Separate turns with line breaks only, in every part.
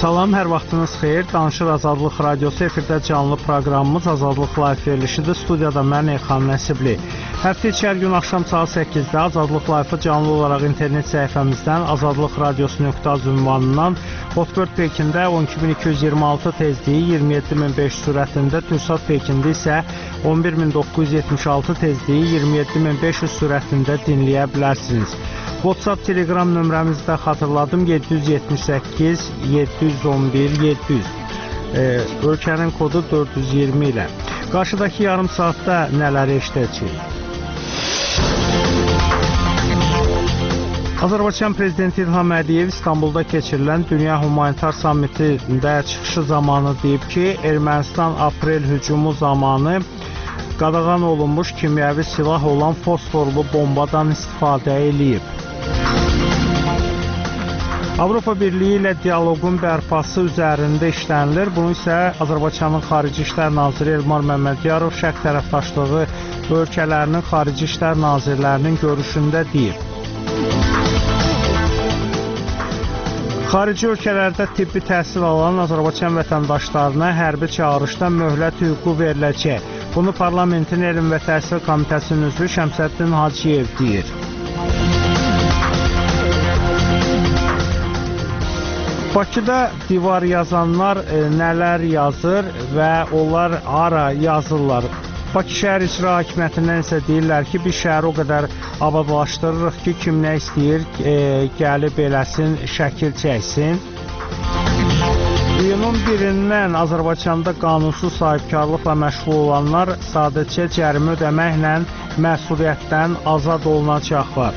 Salam, hər vaxtınız xeyir. Danışır Azadlıq Radiosu efirdə canlı proqramımız Azadlıq Live verilişidir. Studiyada mən Elxan Nəsibli. Həftə içi hər gün axşam saat 8-də Azadlıq Live-ı canlı olaraq internet səhifəmizdən azadlıqradiosu.az ünvanından Hotbird Pekində 12226 tezliyi 27500 sürətində, Türksat Pekində isə 11976 tezliyi 27500 sürətində dinləyə bilərsiniz. WhatsApp, Telegram nömrəmizi də xatırladım, 778 711 700. Ölkənin kodu 420 ilə. Qarşıdakı yarım saatda nələri eşidəcəyik? Azərbaycan Prezidenti İlham Əliyev İstanbulda keçirilən Dünya Humanitar Sammitində çıxışı zamanı deyib ki, Ermənistan aprel hücumu zamanı qadağan olunmuş kimyəvi silah olan fosforlu bombadan istifadə eləyib. Avropa Birliyi ilə dialoqun bərpası üzərində işlənilir. Bunu isə Azərbaycanın Xarici İşlər Naziri Elmar Məmmədiyarov şərq tərəfdaşlığı ölkələrinin Xarici İşlər Nazirlərinin görüşündə deyib. Xarici ölkələrdə tibbi təhsil alan Azərbaycan vətəndaşlarına hərbi çağırışda möhlət hüququ veriləcək. Bunu Parlamentin Elm və Təhsil Komitəsinin üzvü Şəmsəddin Hacıyev deyir. Bakıda divar yazanlar nələr yazır və onlar hara yazırlar? Bakı şəhər icra hakimiyyətindən isə deyirlər ki, biz şəhəri o qədər abadlaşdırırıq ki, kim nə istəyir, gəlib eləsin, şəkil çəksin. İyunun 1-dən Azərbaycanda qanunsuz sahibkarlıqla məşğul olanlar sadəcə cərimə ödəməklə məsuliyyətdən azad olunacaqlar.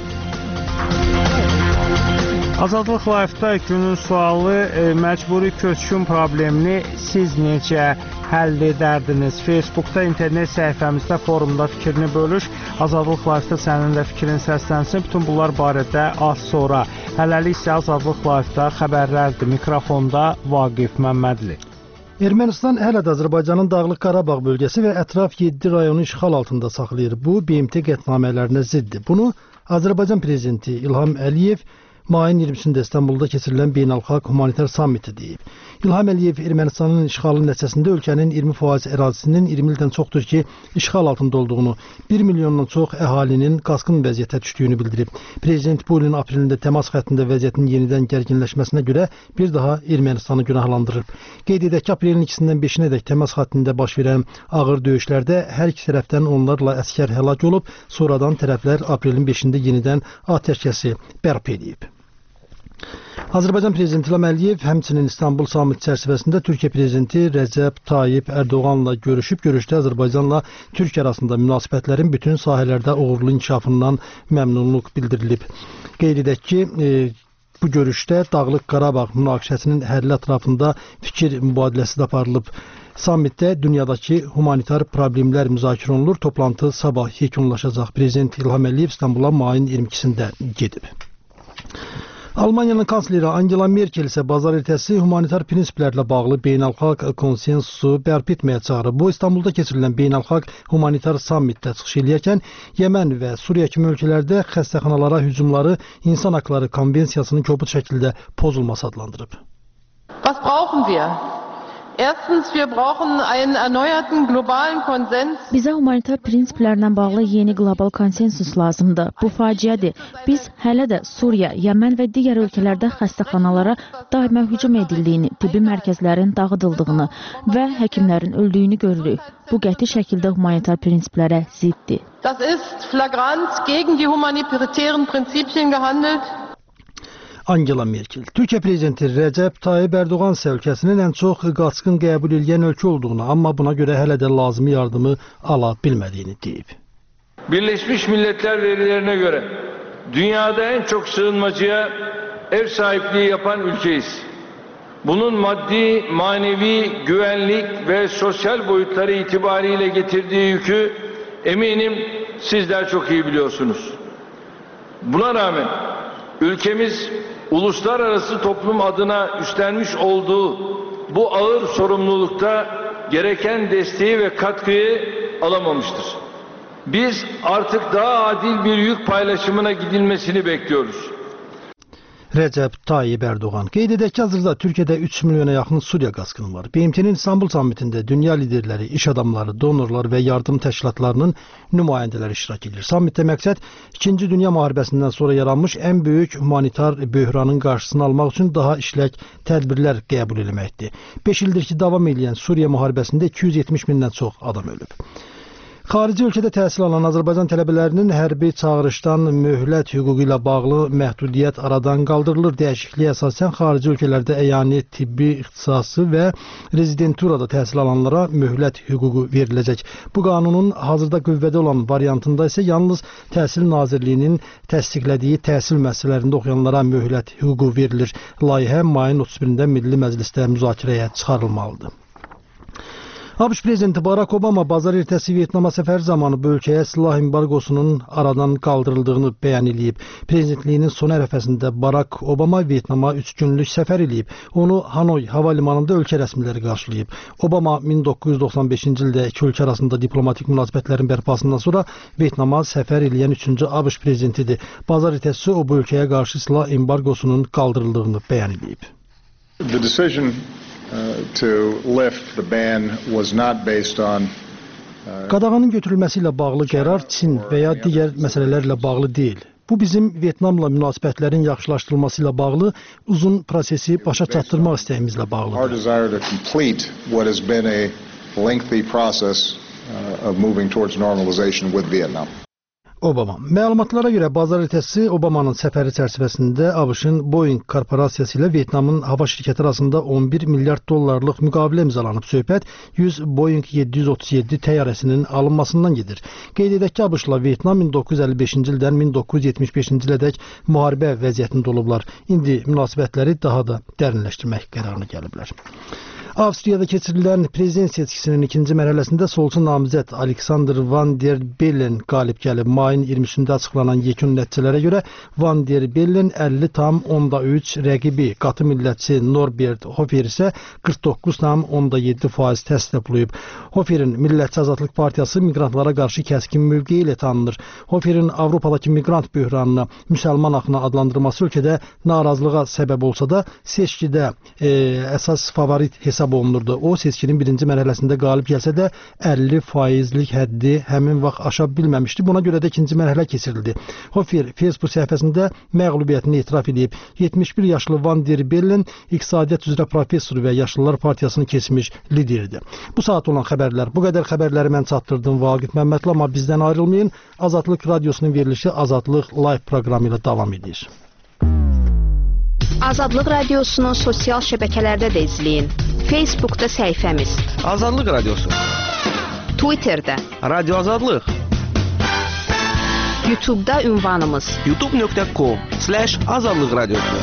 Azadlıq Live-da günün sualı, məcburi köçkün problemini siz necə həll edərdiniz? Facebookda, internet səhifəmizdə, forumda fikrini bölüş. Azadlıq Live-da sənin də fikrin səslənsin. Bütün bunlar barədə az sonra. Hələlik isə Azadlıq Live-da xəbərlərdir. Mikrofonda Vaqif Məmmədli.
Ermənistan hələ də Azərbaycanın Dağlıq Qarabağ bölgəsi və ətraf 7 rayonu işğal altında saxlayır. Bu, BMT qətnamələrinə ziddir. Bunu Azərbaycan Prezidenti İlham Əliyev mayın 20-sində İstanbulda keçirilən beynəlxalq humanitar sammiti deyib. İlham Əliyev Ermənistanın işğalı nəticəsində ölkənin 20% ərazisinin 20 ildən çoxdur ki, işğal altında olduğunu, 1 milyondan çox əhalinin qaçqın vəziyyətə düşdüyünü bildirib. Prezident bu ilin aprelində təmas xəttində vəziyyətin yenidən gərginləşməsinə görə bir daha Ermənistanı günahlandırıb. Qeyd edək ki, aprelin 2-dən 5-ədək təmas xəttində baş verən ağır döyüşlərdə hər iki tərəfdən onlarla əsgər həlak olub, sonradan tərəflər aprelin 5-də yenidən atəşkəsi bərpa edib. Azərbaycan Prezidenti İlham Əliyev həmçinin İstanbul sammiti çərçivəsində Türkiyə Prezidenti Rəcəb Tayyip Ərdoğanla görüşüb. Görüşdə Azərbaycanla Türkiyə arasında münasibətlərin bütün sahələrdə uğurlu inkişafından məmnunluq bildirilib. Qeyd edək ki, bu görüşdə Dağlıq Qarabağ münaqişəsinin həlli ətrafında fikir mübadiləsi də aparılıb. Sammitdə dünyadakı humanitar problemlər müzakirə olunur. Toplantı sabah yekunlaşacaq. Prezident İlham Əliyev İstanbula mayın 22-sində gedib. Almaniyanın kansleri Angela Merkel isə bazar ertəsi humanitar prinsiplərlə bağlı beynəlxalq konsensusu bərpa etməyə çağırıb. Bu, İstanbulda keçirilən beynəlxalq humanitar sammitdə çıxış eləyərkən Yəmən və Suriya kimi ölkələrdə xəstəxanalara hücumları insan haqları konvensiyasının kobud şəkildə pozulması adlandırıb.
Was brauchen wir? Erstens, wir brauchen einen erneuerten globalen Konsens.
Bizə humanitar prinsiplərlə bağlı yeni qlobal konsensus lazımdır. Bu faciədir. Biz hələ də Suriya, Yəmən və digər ölkələrdə xəstəxanalara daimə hücum edildiyini, tibbi mərkəzlərin dağıdıldığını və həkimlərin öldüyünü görürük. Bu qəti şəkildə humanitar prinsiplərə ziddir.
Das ist flagrant gegen die humanitären Prinzipien gehandelt.
Angela Merkel. Türkiyə Prezidenti Rəcəb Tayyip Ərdoğan isə ölkəsinin ən çox qaçqın qəbul edən ölkə olduğunu, amma buna görə hələ də lazımi yardımı ala bilmədiyini deyib.
Birleşmiş Milletler verilerine göre dünyada en çok sığınmacıya ev sahipliği yapan ülkeyiz. Bunun maddi, manevi, güvenlik ve sosyal boyutları itibariyle getirdiği yükü eminim sizler çok iyi biliyorsunuz. Buna rağmen ülkemiz uluslararası toplum adına üstlenmiş olduğu bu ağır sorumlulukta gereken desteği ve katkıyı alamamıştır. Biz artık daha adil bir yük paylaşımına gidilmesini bekliyoruz.
Rəcəb Tayyib Ərdoğan. Qeyd edək ki, hazırda Türkiyədə 3 milyona yaxın Suriya qaçqını var. BMT-nin İstanbul sammitində dünya liderləri, iş adamları, donorlar və yardım təşkilatlarının nümayəndələri iştirak edir. Sammitdə məqsəd 2-ci Dünya müharibəsindən sonra yaranmış ən böyük humanitar böhranın qarşısını almaq üçün daha işlək tədbirlər qəbul etməkdir. 5 ildir ki, davam edən Suriya müharibəsində 270 mindən çox adam ölüb. Xarici ölkədə təhsil alan Azərbaycan tələbələrinin hərbi çağırışdan möhlət hüququ ilə bağlı məhdudiyyət aradan qaldırılır. Dəyişikliyə əsasən xarici ölkələrdə əyani tibbi ixtisası və rezidenturada təhsil alanlara möhlət hüququ veriləcək. Bu qanunun hazırda qüvvədə olan variantında isə yalnız Təhsil Nazirliyinin təsdiqlədiyi təhsil müəssisələrində oxuyanlara möhlət hüququ verilir. Layihə mayın 31-də Milli Məclisdə müzakirəyə çıxarılmalıdır. ABŞ prezidenti Barack Obama bazar ertəsi Vyetnama səfəri zamanı bu ölkəyə silah embargosunun aradan qaldırıldığını bəyan edib. Prezidentliyinin son ərəfəsində Barack Obama Vyetnama 3 günlük səfər edib. Onu Hanoy hava limanında ölkə rəsmiləri qarşılayıb. Obama 1995-ci ildə iki ölkə arasında diplomatik münasibətlərin bərpasından sonra Vyetnama səfər edən 3-cü ABŞ prezidentidir. Bazar ertəsi o bu ölkəyə qarşı silah embargosunun qaldırıldığını bəyan edib.
The decision to lift the ban was not based on
Qadağanın götürülməsi ilə bağlı qərar Çin və ya digər məsələlərlə bağlı deyil. Bu bizim Vyetnamla münasibətlərin yaxşılaşdırılması ilə bağlı uzun prosesi başa çatdırmaq istəyimizlə bağlıdır.
Our desire to complete what has been a lengthy process of moving towards normalization with Vietnam.
Obama. Məlumatlara görə bazar ertəsi Obamanın səfəri çərçivəsində ABŞ-ın Boeing korporasiyası ilə Vyetnamın hava şirkəti arasında 11 milyard dollarlıq müqavilə imzalanıb. Söhbət 100 Boeing 737 təyyarəsinin alınmasından gedir. Qeyd edək ki, ABŞ-la Vyetnam 1955-ci ildən 1975-ci ilədək müharibə vəziyyətində olublar. İndi münasibətləri daha da dərinləşdirmək qərarına gəliblər. Avstriyada keçirilən prezident seçkisinin ikinci mərhələsində solçu namizəd Alexander Van der Bellen qalib gəlib. Mayın 20-sində açıqlanan yekun nəticələrə görə Van der Bellen 50,3, rəqibi qatı millətçi Norbert Hofer isə 49,7% təsdiqləyib. Hoferin Millətçi Azadlıq Partiyası miqrantlara qarşı kəskin mövqeyi ilə tanınır. Hoferin Avropadakı miqrant böhranını müsəlman axını adlandırması ölkədə narazılığa səbəb olsa da seçkidə əsas favorit hesab olunurdu. O, seçkinin birinci mərhələsində qalib gəlsə də 50%lik həddi həmin vaxt aşa bilməmişdi. Buna görə də ikinci mərhələ keçirildi. Hofer Facebook səhifəsində məğlubiyyətini etiraf edib. 71 yaşlı Van der Bellen iqtisadiyyat üzrə professoru və Yaşlılar Partiyasını keçmiş lideridir. Bu saat olan xəbərlər. Bu qədər xəbərləri mən çatdırdım Vaqif Məmmədli, amma bizdən ayrılmayın. Azadlıq Radiosunun verilişi Azadlıq Live proqramı ilə davam edir.
Azadlıq Radiosunu sosial şəbəkələrdə də izləyin. Facebookda səhifəmiz
Azadlıq Radiosu,
Twitterdə
Radio Azadlıq,
YouTube'da ünvanımız
youtube.com/Azadlıq Radiosu.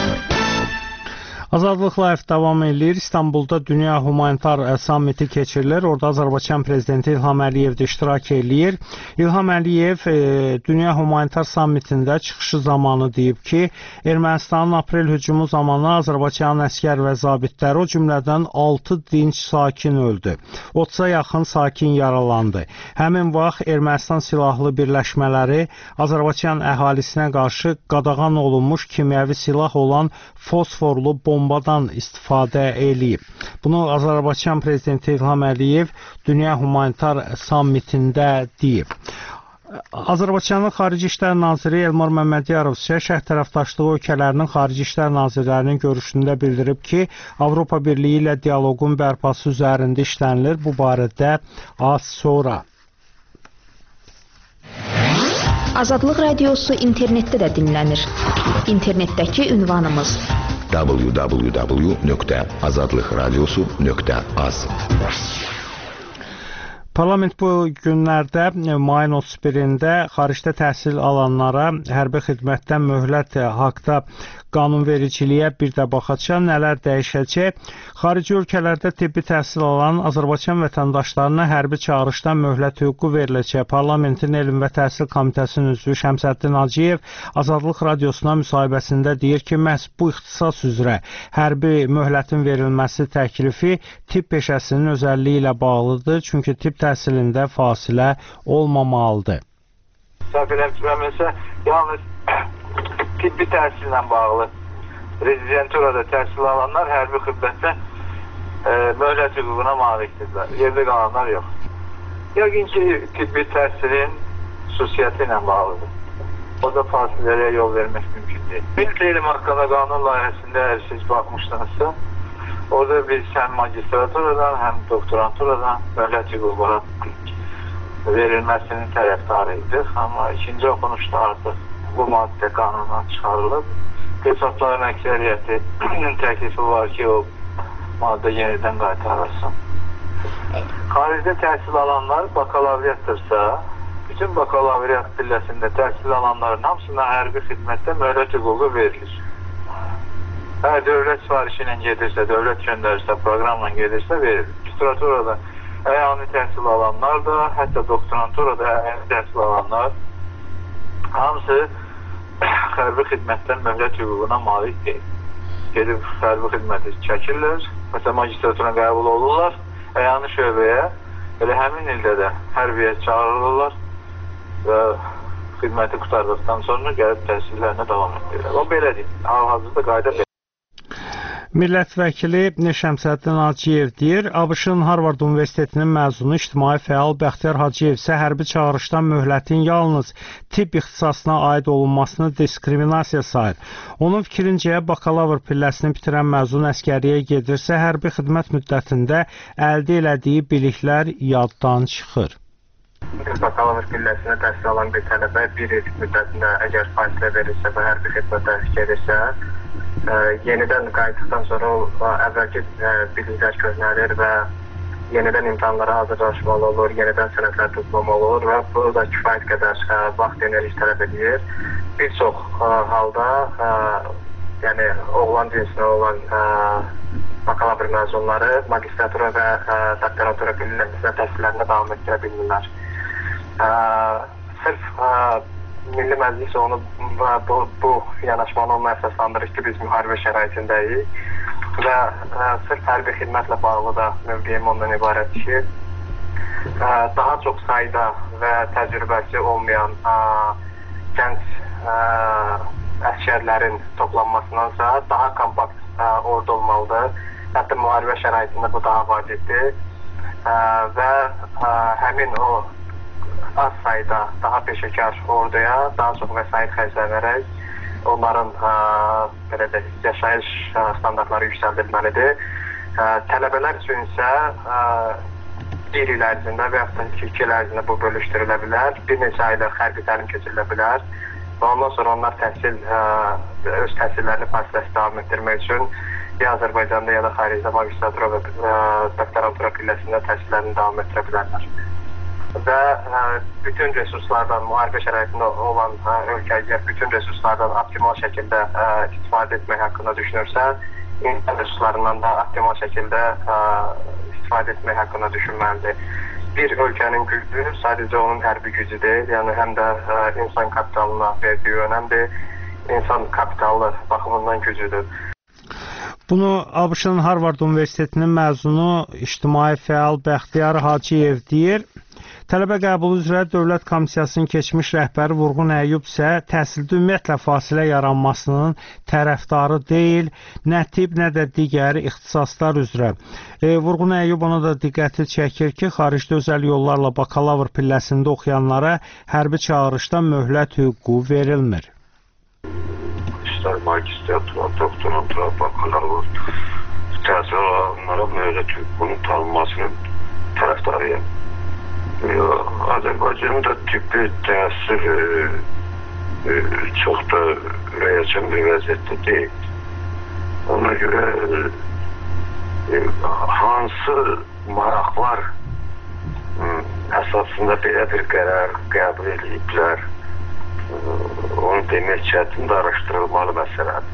Azadlıq Live davam edir. İstanbulda Dünya Humanitar Sammiti keçirilir. Orada Azərbaycan Prezidenti İlham Əliyev də iştirak edir. İlham Əliyev Dünya Humanitar Sammitində çıxışı zamanı deyib ki, Ermənistanın aprel hücumu zamanı Azərbaycanın əskər və zabitləri, o cümlədən 6 dinc sakin öldü. 30-a yaxın sakin yaralandı. Həmin vaxt Ermənistan silahlı birləşmələri Azərbaycan əhalisinə qarşı qadağan olunmuş kimyəvi silah olan fosforlu bombadan istifadə eləyib. Bunu Azərbaycan Prezidenti İlham Əliyev Dünya Humanitar Sammitində deyib. Azərbaycanın Xarici İşlər Naziri Elmar Məmmədiyarov isə şərq tərəfdaşlığı ölkələrinin Xarici İşlər Nazirlərinin görüşündə bildirib ki, Avropa Birliyi ilə dialoqun bərpası üzərində işlənilir. Bu barədə az sonra.
Azadlıq Radiosu internetdə də dinlənir. İnternetdəki ünvanımız
www.azadlıqradiosu.az.
Parlament bu günlərdə mayın 31-də xaricdə təhsil alanlara hərbi xidmətdən möhlət haqda qanunvericiliyə bir də baxacaq, nələr dəyişəcək. Xarici ölkələrdə tibbi təhsil alan Azərbaycan vətəndaşlarına hərbi çağırışdan möhlət hüququ veriləcək. Parlamentin Elm və Təhsil Komitəsinin üzvü Şəmsəddin Hacıyev Azadlıq Radiosuna müsahibəsində deyir ki, məhz bu ixtisas üzrə hərbi möhlətin verilməsi təklifi tibb peşəsinin özəlliyi ilə bağlıdır, çünki tibb təhsilində fasilə olmamalıdır.
Səhv eləmirəmsə, yalnız tibbi təhsillə bağlı
rezidenturada təhsil alanlar hərbi xidmətdə möhlət hüququna malikdirlər. Yerdə qalanlar yox. Yəqin ki, tibbi təhsilin xüsusiyyəti ilə bağlıdır. O da fasilələrə yol vermək mümkün deyil. Milli elm haqqında qanun layihəsində əgər siz baxmışsınızsa, orada biz həm magistraturadan, həm doktoranturadan möhlət hüququna verilməsinin tərəfdarıyıq. Amma ikinci oxunuşda artıq bu maddə qanundan çıxarılıb. Deputatların əksəriyyəti təklifi var ki, o maddə yenidən qaytarılsın. Xaricdə təhsil alanlar bakalavriatdırsa, bütün bakalavriyat pilləsində təhsil alanların hamısına hərbi xidmətdə möhlət hüququ verilir. Əgər dövlət sifarişi ilə gedirsə, dövlət göndərirsə, proqramla gedirsə verilir. Magistraturada əyani təhsil alanlar da, hətta doktoranturada əyani təhsil alanlar hamısı hərbi xidmətdən möhlət hüququna malik deyil. Gedib hərbi xidməti çəkirlər, məsələn magistratura qəbul olurlar, əyani şöbəyə, elə həmin ildə də hərbiyə çağırılırlar və xidməti qutardıqdan sonra gəlib təhsillərinə davam edirlər. O belədir, hal-hazırda qayda belədir.
Millət vəkili Şəmsəddin Hacıyev deyir, ABŞ-ın Harvard Universitetinin məzunu ictimai fəal Bəxtiyar Hacıyev isə hərbi çağırışdan möhlətin yalnız tibb ixtisasına aid olunmasını diskriminasiya sayır. Onun fikrincə, bakalavr pilləsini bitirən məzun əskəriyə gedirsə, hərbi xidmət müddətində əldə elədiyi biliklər yaddan çıxır.
Bakalavr pilləsinə təhsil alan bir tələbə bir il müddətində əgər fasilə verirsə və hərbi xidmətə gedirsə, yenidən qayıtdıqdan sonra əvvəlki biliklər köhnəlir və yenidən imtahanlara hazırlaşmalı olur, yenidən sənədlər tutmamalı olur və bu da kifayət qədər vaxt enerji tələb edir. Bir çox halda yəni oğlan cinsinə olan bakalavr məzunları magistratura və doktorantura pilləsinə təhsillərinə davam etdirə bilmirlər. Sırf Milli Məclis onu bu yanaşmanı onunla əsaslandırır ki, biz müharibə şəraitindəyik və sırf hərbi xidmətlə bağlı da mövqeyim ondan ibarətdir ki, daha çox sayda və təcrübəsi olmayan gənc əskərlərin toplanmasındansa daha kompakt ordu olmalıdır. Hətta müharibə şəraitində bu daha vacibdir və həmin o az sayda daha peşəkar orduya daha çox vəsait xərclənərək onların yaşayış standartları yüksəldilməlidir. Tələbələr üçün isə bir il ərzində və yaxud 2 il ərzində bu bölüşdürülə bilər. Bir neçə aylıq hərbi təlim keçirilə bilər və ondan sonra onlar öz təhsillərini fasiləsi davam etdirmək üçün ya Azərbaycanda ya da xaricdə magistratura və doktorantura pilləsində təhsillərini davam etdirə bilərlər. Və bütün resurslardan, müharibə şəraitində olan ölkəyə bütün resurslardan optimal şəkildə istifadə etmək haqqında düşünürsə, insan resurslarından da optimal şəkildə istifadə etmək haqqında düşünməlidir. Bir ölkənin gücü sadəcə onun hərbi gücü deyil, yəni həm də insan kapitalına verdiyi önəmdir, insan kapitalı baxımından gücüdür.
Bunu ABŞ-ın Harvard Universitetinin məzunu ictimai fəal Bəxtiyar Hacıyev deyir. Tələbə qəbulu üzrə Dövlət Komissiyasının keçmiş rəhbəri Vurğun Əyyub isə təhsildə ümumiyyətlə fasilə yaranmasının tərəfdarı deyil, nə tibb, nə də digər ixtisaslar üzrə. Vurğun Əyyub ona da diqqəti çəkir ki, xaricdə özəl yollarla bakalavr pilləsində oxuyanlara hərbi çağırışda möhlət hüququ verilmir.
İstər magistratura, doktorantura, bakalavr təhsil alanlara möhlət hüququnun tanınmasının tərəfdarıyam. Azərbaycanda tibbi təhsil çox da ürəyəçən bir vəziyyətdə deyil. Ona görə hansı maraqlar əsasında belə bir qərar qəbul ediblər, onu demək çətin də araşdırılmalı məsələdir.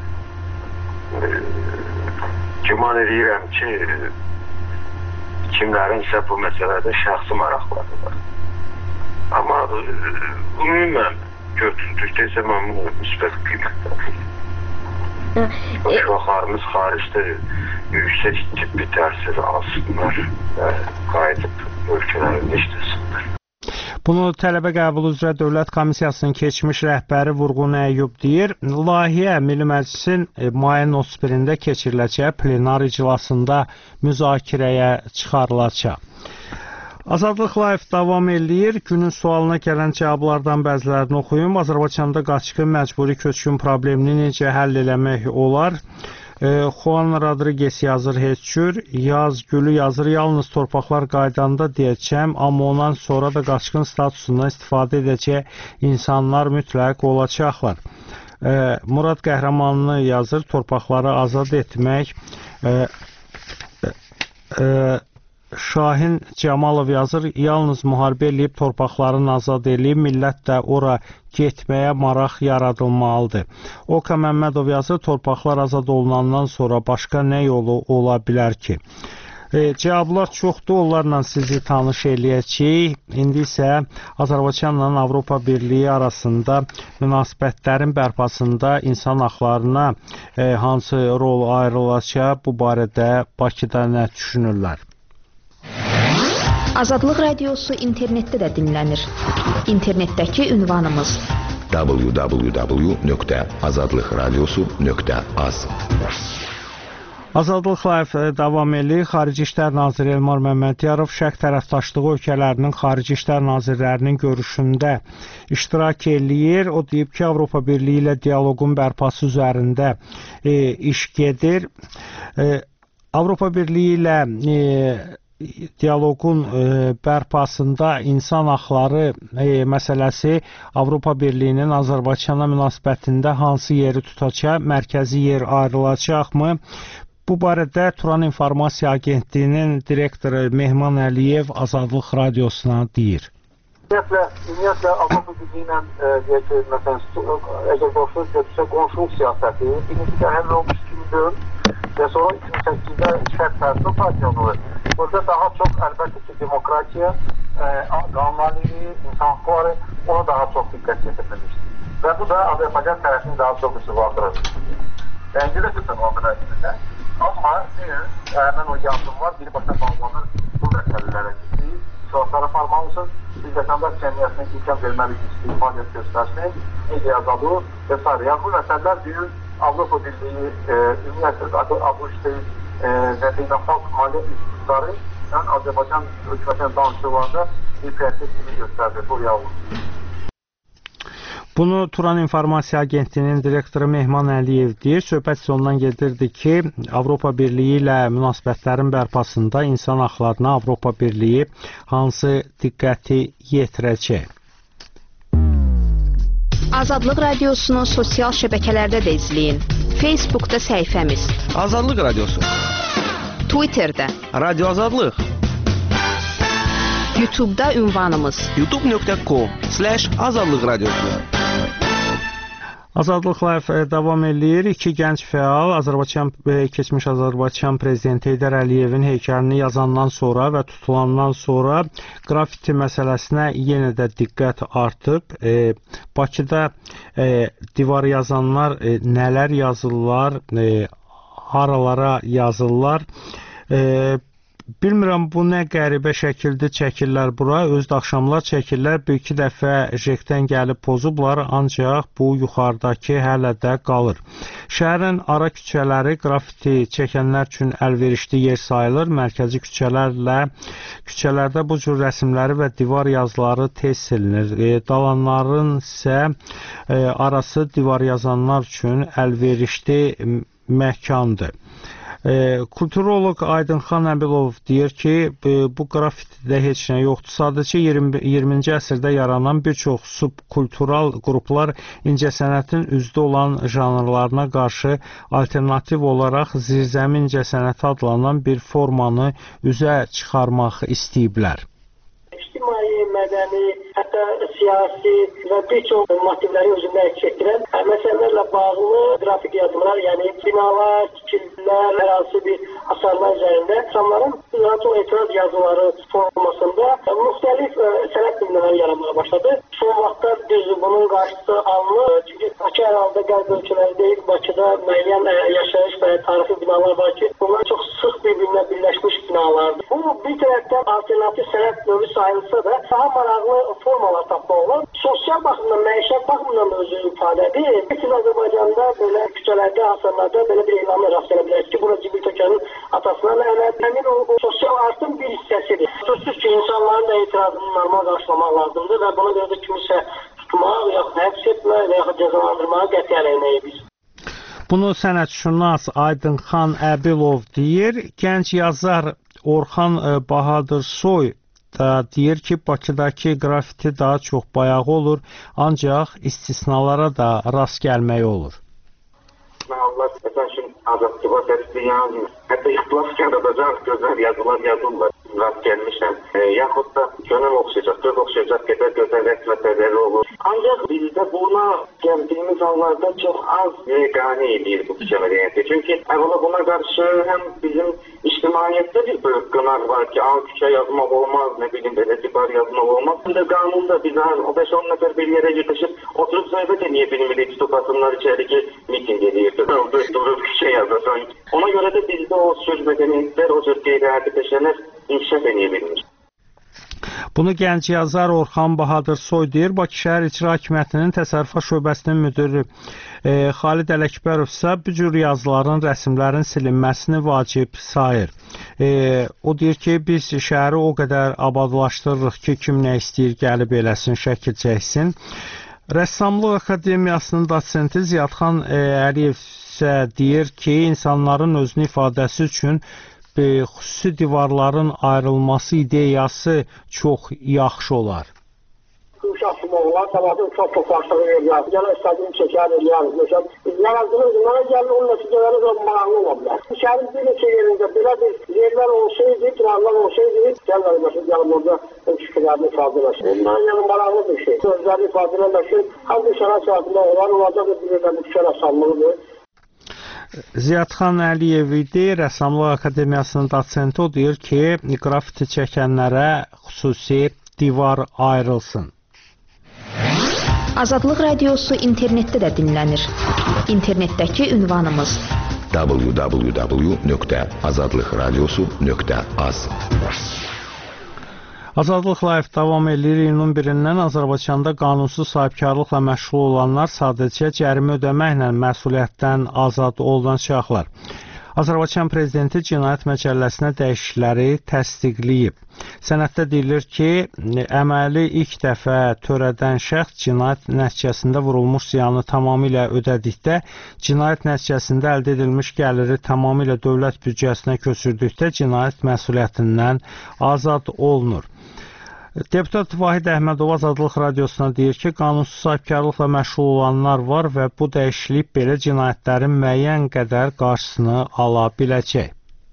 Güman edirəm ki, kimlərin isə bu məsələdə şəxsi maraqları var. Amma ümumən götürdükdə isə məmnun müsbət qiymətlədir. Uşaqlarımız xaricdə yüksək tibbi təhsil alsınlar və qayıdıb ölkələrində işləsinlər.
Bunu tələbə qəbulu üzrə Dövlət Komissiyasının keçmiş rəhbəri Vurğun Əyyub deyir. Layihə Milli Məclisin mayın 31-də keçiriləcək plenar iclasında müzakirəyə çıxarılacaq. Azadlıq Live davam eləyir. Günün sualına gələn cavablardan bəzilərini oxuyum. Azərbaycanda qaçqın məcburi köçkün problemini necə həll eləmək olar? Juan Rodriguez yazır heç cür. Yaz Gülü yazır, yalnız torpaqlar qaydanda deyəcəm, amma ondan sonra da qaçqın statusundan istifadə edəcək insanlar mütləq olacaqlar. Murad Qəhrəmanlı yazır, torpaqları azad etmək. Şahin Cəmalov yazır, yalnız müharibə eləyib torpaqlarını azad eləyib, millət də ora getməyə maraq yaradılmalıdır. Oka Məmmədov yazır, torpaqlar azad olunandan sonra başqa nə yolu ola bilər ki? Cavablar çoxdur, onlarla sizi tanış eləyəcəyik. İndi isə Azərbaycanla Avropa Birliyi arasında münasibətlərin bərpasında insan haqlarına hansı rol ayrılacaq, bu barədə Bakıda nə düşünürlər?
Azadlıq Radiosu internetdə də dinlənir. İnternetdəki ünvanımız www.azadlıqradiosu.az.
Azadlıq Live davam edir. Xarici İşlər Naziri Elmar Məmmədiyarov Şərq tərəfdaşlığı ölkələrinin xarici işlər nazirlərinin görüşündə iştirak eləyir. O deyib ki, Avropa Birliyi ilə dialoqun bərpası üzərində iş gedir. Avropa Birliyi ilə dialoqun bərpasında insan haqları məsələsi Avropa Birliyinin Azərbaycana münasibətində hansı yeri tutacaq, mərkəzi yer ayrılacaqmı? Bu barədə Turan İnformasiya Agentliyinin direktoru Mehman Əliyev Azadlıq Radiosuna deyir.
Ümumiyyətlə Avropa Birliyi ilə deyək ki, məsələn, əgər dostluq götürsə qonşuluq siyasəti, birinci də həll olmuş 2004 və sonra 2008-də şərt tərsi partiyaları. Burada daha çox əlbəttə ki, demokratiya, qanunvericiliyi, insan hüquqları ona daha çox diqqət yetirilmişdir. Və bu da Azərbaycan tərəfini daha çox üstünləşdirir. Bence de kısımlandır əslində. Amma mən o yazım var, birbaşa bağlanır bu məsələlərə gittik. Şartları formalısın, biz vətəndaş cəmiyyətinə imkan verməliyik fəaliyyət göstərsin, media azadlığı və s. Yəni bu məsələlər büyük Avropa Birliyi, ümumiyyətlə ABŞ və beynəlxalq maliyyə institutları Azərbaycan hökumətinin danışıqlarında bir prioritet kimi göstərdir bu reallığı.
Bunu Turan İnformasiya Agentliyinin direktoru Mehman Əliyev deyir. Söhbət ondan gedirdi ki, Avropa Birliyi ilə münasibətlərin bərpasında insan haqlarına Avropa Birliyi hansı diqqəti yetirəcək?
Azadlıq Radiosunu sosial şəbəkələrdə də izləyin. Facebookda səhifəmiz
Azadlıq Radiosu,
Twitterdə
Radio Azadlıq,
YouTube'da ünvanımız
youtube.com/azadlıq radiosu.
Azadlıq Live davam eləyir. İki gənc fəal keçmiş Azərbaycan prezidenti Heydər Əliyevin heykəlini yazandan sonra və tutulandan sonra qrafiti məsələsinə yenə də diqqət artıb. Bakıda divar yazanlar nələr yazırlar, haralara yazırlar. Bilmirəm, bu nə qəribə şəkildə çəkirlər bura, özdə axşamlar çəkirlər, bir-iki dəfə jekdən gəlib pozublar, ancaq bu yuxarıdakı hələ də qalır. Şəhərin ara küçələri qrafiti çəkənlər üçün əlverişli yer sayılır, mərkəzi küçələrdə bu cür rəsmləri və divar yazıları tez silinir. Dalanların isə arası divar yazanlar üçün əlverişli məkandır. Kulturolog Aydınxan Əbilov deyir ki, bu qrafitidə heç nə yoxdur. Sadəcə 20-ci əsrdə yaranan bir çox subkultural qruplar incəsənətin üzdə olan janrlarına qarşı alternativ olaraq zirzəmi incəsənəti adlanan bir formanı üzə çıxarmaq istəyiblər.
İctimai, mədəni, hətta siyasi və bir çox motivləri özündə əks etdirən məsələlərlə bağlı qrafik yazımlar, yəni binalar, tikililər, hər hansı bir hasarlar üzərində insanların daha çox etiraz yazıları formasında müxtəlif sənət nümunələri yaranmaya başladı. Son vaxtlar düzdür, bunun qarşısı alınır. Çünki Bakı ərazidə qərb ölkələri deyil, Bakıda müəyyən yaşayış və tarixi binalar var ki, bunlar çox sıx bir-birinə birləşmiş binalardır. Bu bir tərəfdən alternativ sənət növü sayılsa da daha maraqlı formalar tapmaq olar. Sosial baxımdan, məişət baxımdan da özü ifadədir. Biz Azərbaycanda belə küçələrdə, hasarlarda belə bir elanla rast gələ bilərik ki, bura Cibil Tökənin atasına lənət. Həmin o sosial artım bir hissəsidir. Sözsüz ki, insanların da etirazını normal qarşılamaq lazımdır və buna görə də kimisə tutmaq, yaxud həbs etmək və yaxud cəzalandırmağa qətiyyən əleyhinəyik biz.
Bunu sənətşünas Aydınxan Əbilov deyir. Gənc yazar Orxan Bahadırsoy da deyir ki, Bakıdakı qrafiti daha çox bayağı olur, ancaq istisnalara da rast gəlmək olur.
Allah məsəl üçün azadlığa səsli yazmır. Hətta ixtilafkar edəcək gözəl yazılar yazırlar. Rast gəlmişəm. Yaxud da könül oxşayacaq, göz oxşayacaq qədər gözəl rəsmətləri olur. Ancaq bizdə buna gəldiyimiz hallarda çox az yeganə edir bu küçə mədəniyyəti. Çünki əvvəla buna qarşı həm bizim ictimaiyyətdə bir böyük qınaq var ki, küçə yazmaq olmaz, nə bilim, belə divar yazmaq olmaz. Həm də qanunda biz 5-10 nəfər bir yerə yetişib, oturub söhbət edə bilmirik, tutasınlar içəri ki, miting edir, durub küçə yazırsan. Ona görə də bizdə o söz mədəniyyətlər, o cür qeyri-adi peşələr inkişaf edə bilmir.
Bunu gənc yazar Orxan Bahadırsoy deyir. Bakı şəhər İcra Hakimiyyətinin Təsərrüfat şöbəsinin müdiri Xalid Ələkbərov isə bu cür yazıların, rəsmlərin silinməsini vacib sayır. O deyir ki, biz şəhəri o qədər abadlaşdırırıq ki, kim nə istəyir gəlib eləsin, şəkil çəksin. Rəssamlıq Akademiyasının dosenti Ziyadxan Əliyev isə deyir ki, insanların özünü ifadəsi üçün xüsusi divarların ayrılması ideyası çox yaxşı olar.
Uşaqsım oğlan, sabahın çox başlığı eləyər. Gələ istədiyim çəkər eləyər. Məsələn, yaradılır, gəlir onun nəticələri də maraqlı ola bilər. Şəhərin bir neçə yerində belə bir yerlər olsaydı, divarlar olsaydı, gəlib orada fikirlərini ifadələşir. Onların yəni maraqlı bir şey. Sözlərini ifadələşir. Hangi şəhər saatında olar, orada da bir fikir rəssamlığıdır.
Ziyadxan Əliyev idi, Rəssamlıq Akademiyasının dosenti. O deyir ki, qrafiti çəkənlərə xüsusi divar ayrılsın.
Azadlıq Radiosu internetdə də dinlənir. İnternetdəki ünvanımız www.azadlıqradiosu.az.
Azadlıq Live davam edir. İyunun 1-dən Azərbaycanda qanunsuz sahibkarlıqla məşğul olanlar sadəcə cərimə ödəməklə məsuliyyətdən azad olunacaqlar. Azərbaycan Prezidenti Cinayət Məcəlləsinə dəyişiklikləri təsdiqləyib. Sənəddə deyilir ki, əməli ilk dəfə törədən şəxs cinayət nəticəsində vurulmuş ziyanı tamamilə ödədikdə, cinayət nəticəsində əldə edilmiş gəliri tamamilə dövlət büdcəsinə köçürdükdə cinayət məsuliyyətindən azad olunur. Deputat Vahid Əhmədov Azadlıq Radiosuna deyir ki, qanunsuz sahibkarlıqla məşğul olanlar var və bu dəyişiklik belə cinayətlərin müəyyən qədər qarşısını ala biləcək.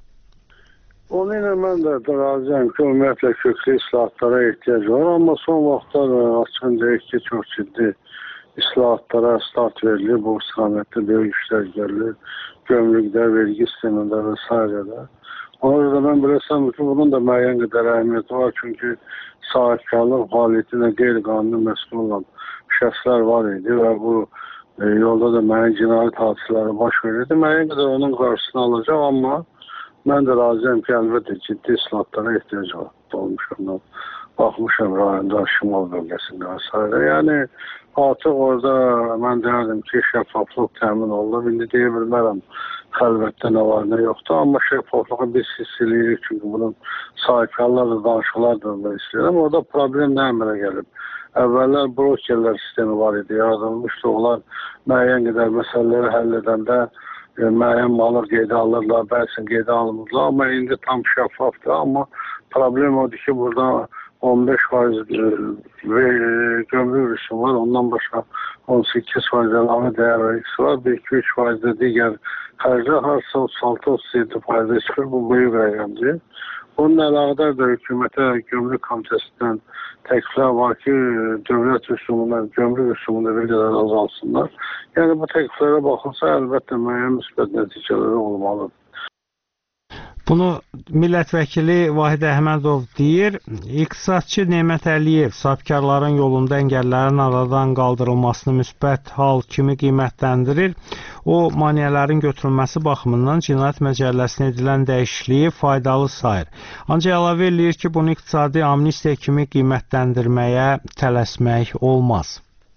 Onu ilə mən də razıyam ki, ümumiyyətlə köklü islahatlara ehtiyac var, amma son vaxtlar açığın deyək ki, çox ciddi islahatlara start verilir, bu istiqamətdə böyük işlər gəlir, gömrükdə, vergi sistemində və s. Ona görə də mən bilirəm ki, bunun da müəyyən qədər əhəmiyyəti var, çünki sahibkarlıq fəaliyyətinə qeyri-qanuni məsul olan şəxslər var idi və bu yolda da müəyyən cinayət hadisələri baş verirdi. Müəyyən qədər onun qarşısını alacaq, amma mən də razıyam ki, əlbəttə ciddi islahatlara ehtiyac olmuşam. Baxmışam rayonda, şimal bölgəsində və s. Yəni, artıq orada mən deyərdim ki, şəffaflıq təmin olunur. İndi deyə bilmərəm xəlvətdə nə var, nə yoxdur. Amma şəffaflığı biz hiss edirik, çünki bunun sahibkarlarla danışıqlar da istəyir. Amma orada problem nə əmələ gəlib? Əvvəllər brokerlər sistemi var idi, yaradılmışdı. Onlar müəyyən qədər məsələləri həll edəndə müəyyən malı qeydə alırlar, bəzən qeydə alınırlar. Amma indi tam şəffafdır. Amma problem odur ki, burada 15% gömrük rüsumu var, ondan başqa 18% əlavə dəyər vergisi var, 1-2-3% də digər xərclər, harca 36-37% çıxır, bu böyük rəqəmdir. Bunun əlaqədar da hökumətə gömrük komitəsindən təkliflər var ki, dövlət rüsumuna, gömrük rüsumunda bir qədər azalsınlar. Yəni bu təkliflərə baxılsa, əlbəttə müəyyən müsbət nəticələri olmalıdır.
Bunu millət vəkili Vahid Əhmədov deyir. İqtisadçı Nemət Əliyev sahibkarların yolunda əngəllərin aradan qaldırılmasını müsbət hal kimi qiymətləndirir. O, maneələrin götürülməsi baxımından Cinayət Məcəlləsinə edilən dəyişikliyi faydalı sayır. Ancaq əlavə eləyir ki, bunu iqtisadi amnistiya kimi qiymətləndirməyə tələsmək olmaz.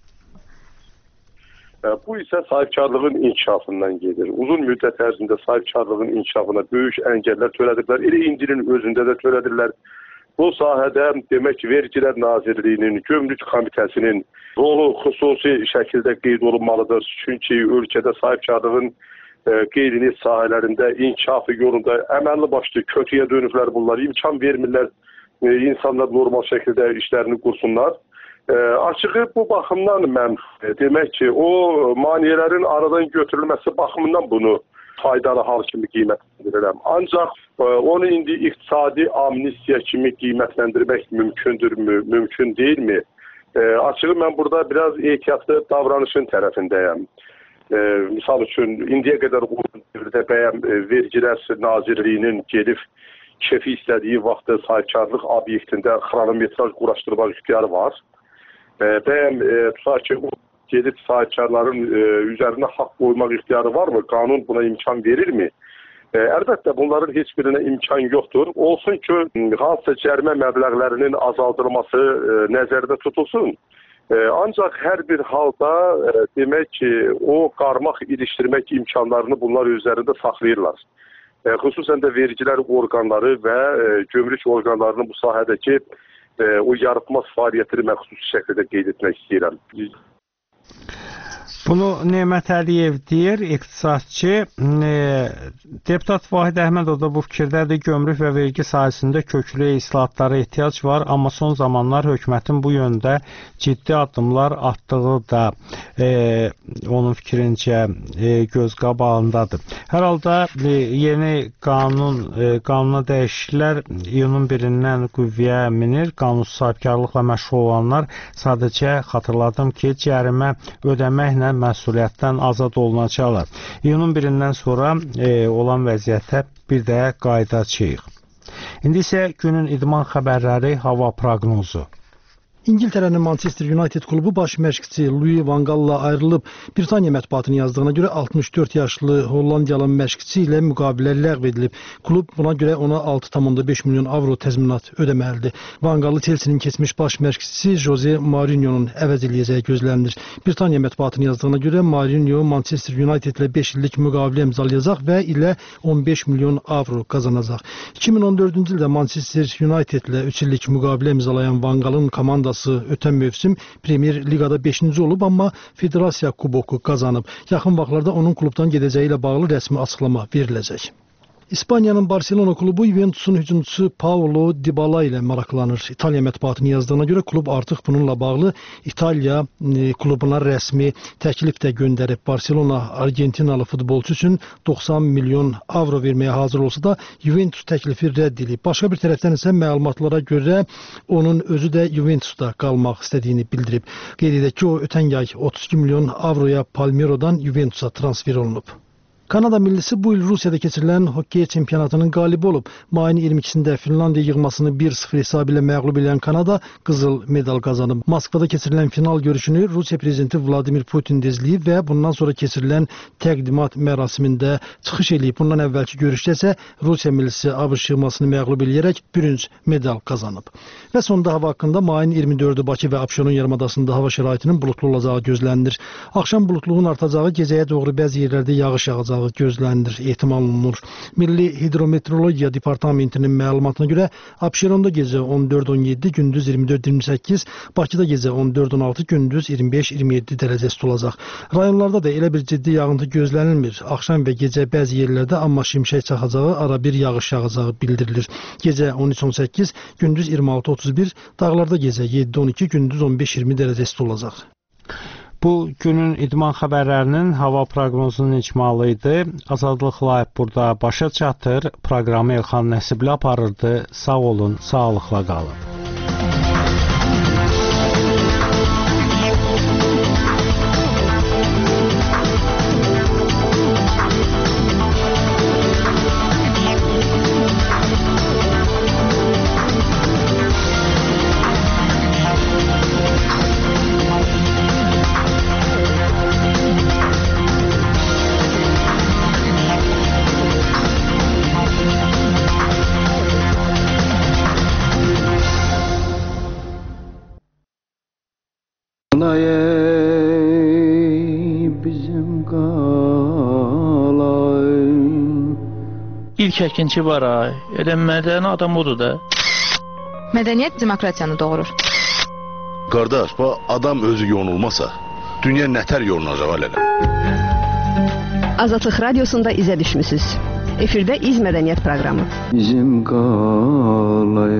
Bu isə sahibkarlığın inkişafından gedir. Uzun müddət ərzində sahibkarlığın inkişafına böyük əngəllər törədiblər. Elə indinin özündə də törədirlər. Bu sahədə demək ki, Vergilər Nazirliyinin, Gömrük Komitəsinin rolu xüsusi şəkildə qeyd olunmalıdır. Çünki ölkədə sahibkarlığın qeyri-neft sahələrində inkişafı yolunda əməlli başlı kötüyə dönüblər bunlar. İmkan vermirlər insanlar normal şəkildə işlərini qursunlar. Açığı bu baxımdan mən demək ki, o maniyələrin aradan götürülməsi baxımından bunu faydalı hal kimi qiymətləndirirəm. Ancaq onu indi iqtisadi amnistiya kimi qiymətləndirmək mümkündürmü, mümkün deyilmi? Açığı mən burada biraz ehtiyatlı davranışın tərəfindəyəm. Misal üçün, indiyə qədər Vergilər Nazirliyinin gelib şefi istədiyi vaxtda sahibkarlıq obyektində xronometraj quraşdırmaq ixtiyarı var. Bəyəm, tutaq ki, gedib sahibkarların üzərinə haqq qoymaq ixtiyarı varmı? Qanun buna imkan verirmi? Əlbəttə, bunların heç birinə imkan yoxdur. Olsun ki, hansısa cərimə məbləğlərinin azaldılması nəzərdə tutulsun. Ancaq hər bir halda demək ki, o qarmaq ilişdirmək imkanlarını bunlar üzərində saxlayırlar. Xüsusən də vergilər orqanları və gömrük orqanlarının bu sahədəki o yarıtmaz fəaliyyətini mən xüsusi şəkildə qeyd etmək istəyirəm.
Bunu Nemət Əliyev deyir, iqtisadçı. Deputat Vahid Əhmədov da bu fikirdədir. Gömrük və vergi sahəsində köklü islahatlara ehtiyac var, amma son zamanlar hökumətin bu yöndə ciddi addımlar atdığı da onun fikrincə göz qabağındadır. Hər halda yeni qanuna dəyişikliklər iyunun 1-dən qüvvəyə minir. Qanunsuz sahibkarlıqla məşğul olanlar sadəcə xatırladım ki, cərimə ödəməklə məsuliyyətdən azad olunacaqlar. İyunun 1-dən sonra olan vəziyyətə bir də qayıdacağıq. İndi isə günün idman xəbərləri, hava proqnozu.
İngiltərənin Manchester United klubu baş məşqçi Louis van Gaalla ayrılıb. Britaniya mətbuatının yazdığına görə 64 yaşlı Hollandiyalı məşqçi ilə müqavilə ləğv edilib. Klub buna görə ona 6,5 milyon avro təzminat ödəməlidir. Van Gaallı Chelsea-nin keçmiş baş məşqçisi Jose Mourinho'nun əvəz eləyəcəyi gözlənilir. Britaniya mətbuatının yazdığına görə Mourinho Manchester United ilə 5 illik müqavilə imzalayacaq və ilə 15 milyon avro qazanacaq. 2014-cü ildə Manchester United ilə 3 illik müqavilə imzalayan Van Gaalın komandası ötən mövsüm Premier Liqada 5-ci olub, amma Federasiya kuboku qazanıb. Yaxın vaxtlarda onun klubdan gedəcəyi ilə bağlı rəsmi açıqlama veriləcək. İspaniyanın Barcelona klubu Juventusun hücumçusu Paulo Dybala ilə maraqlanır. İtaliya mətbuatının yazdığına görə klub artıq bununla bağlı İtaliya klubuna rəsmi təklif də göndərib. Barcelona Argentinalı futbolçu üçün 90 milyon avro verməyə hazır olsa da Juventus təklifi rədd edib. Başqa bir tərəfdən isə məlumatlara görə onun özü də Juventusda qalmaq istədiyini bildirib. Qeyd edək ki, o ötən yay 32 milyon avroya Palmeirodan Juventusa transfer olunub. Kanada millisi bu il Rusiyada keçirilən hokkey çempionatının qalibi olub. Mayın 22-sində Finlandiya yığmasını 1-0 hesabı ilə məğlub edən Kanada qızıl medal qazanıb. Moskvada keçirilən final görüşünü Rusiya prezidenti Vladimir Putin izləyib və bundan sonra keçirilən təqdimat mərasimində çıxış edib. Bundan əvvəlki görüşdə isə Rusiya millisi ABŞ yığmasını məğlub edərək bürünc medal qazanıb. Və sonda hava haqqında mayın 24-ü Bakı və Abşeron yarımadasında hava şəraitinin buludlu olacağı gözlənilir. Axşam buludluğun artacağı, gecəyə doğru bəzi yerlərdə yağış yağacağı gözlənilir, ehtimal olunur. Milli Hidrometeorologiya Departamentinin məlumatına görə Abşeronda gecə 14-17, gündüz 24-28, Bakıda gecə 14-16, gündüz 25-27 dərəcə isti olacaq. Rayonlarda da elə bir ciddi yağıntı gözlənilmir. Axşam və gecə bəzi yerlərdə amma şimşək çaxacağı, ara bir yağış yağacağı bildirilir. Gecə 13-18, gündüz 26-31, dağlarda gecə 7-12, gündüz 15-20 dərəcə isti olacaq.
Bu günün idman xəbərlərinin hava proqnozunun icmalı idi. Azadlıq Live burada başa çatır. Proqramı Elxan Nəsibli aparırdı. Sağ olun, sağlıqla qalın.
Bizim qalay.
İlk əkinçi var ay. Elə mədəni adam odur da.
Mədəniyyət demokratiyanı doğurur.
Qardaş, bu adam özü yonulmasa, dünya nətər yonulacaq elələ.
Azadlıq Radiosunda izə düşmüsünüz. Efirdə İz Mədəniyyət proqramı.
Bizim qalay.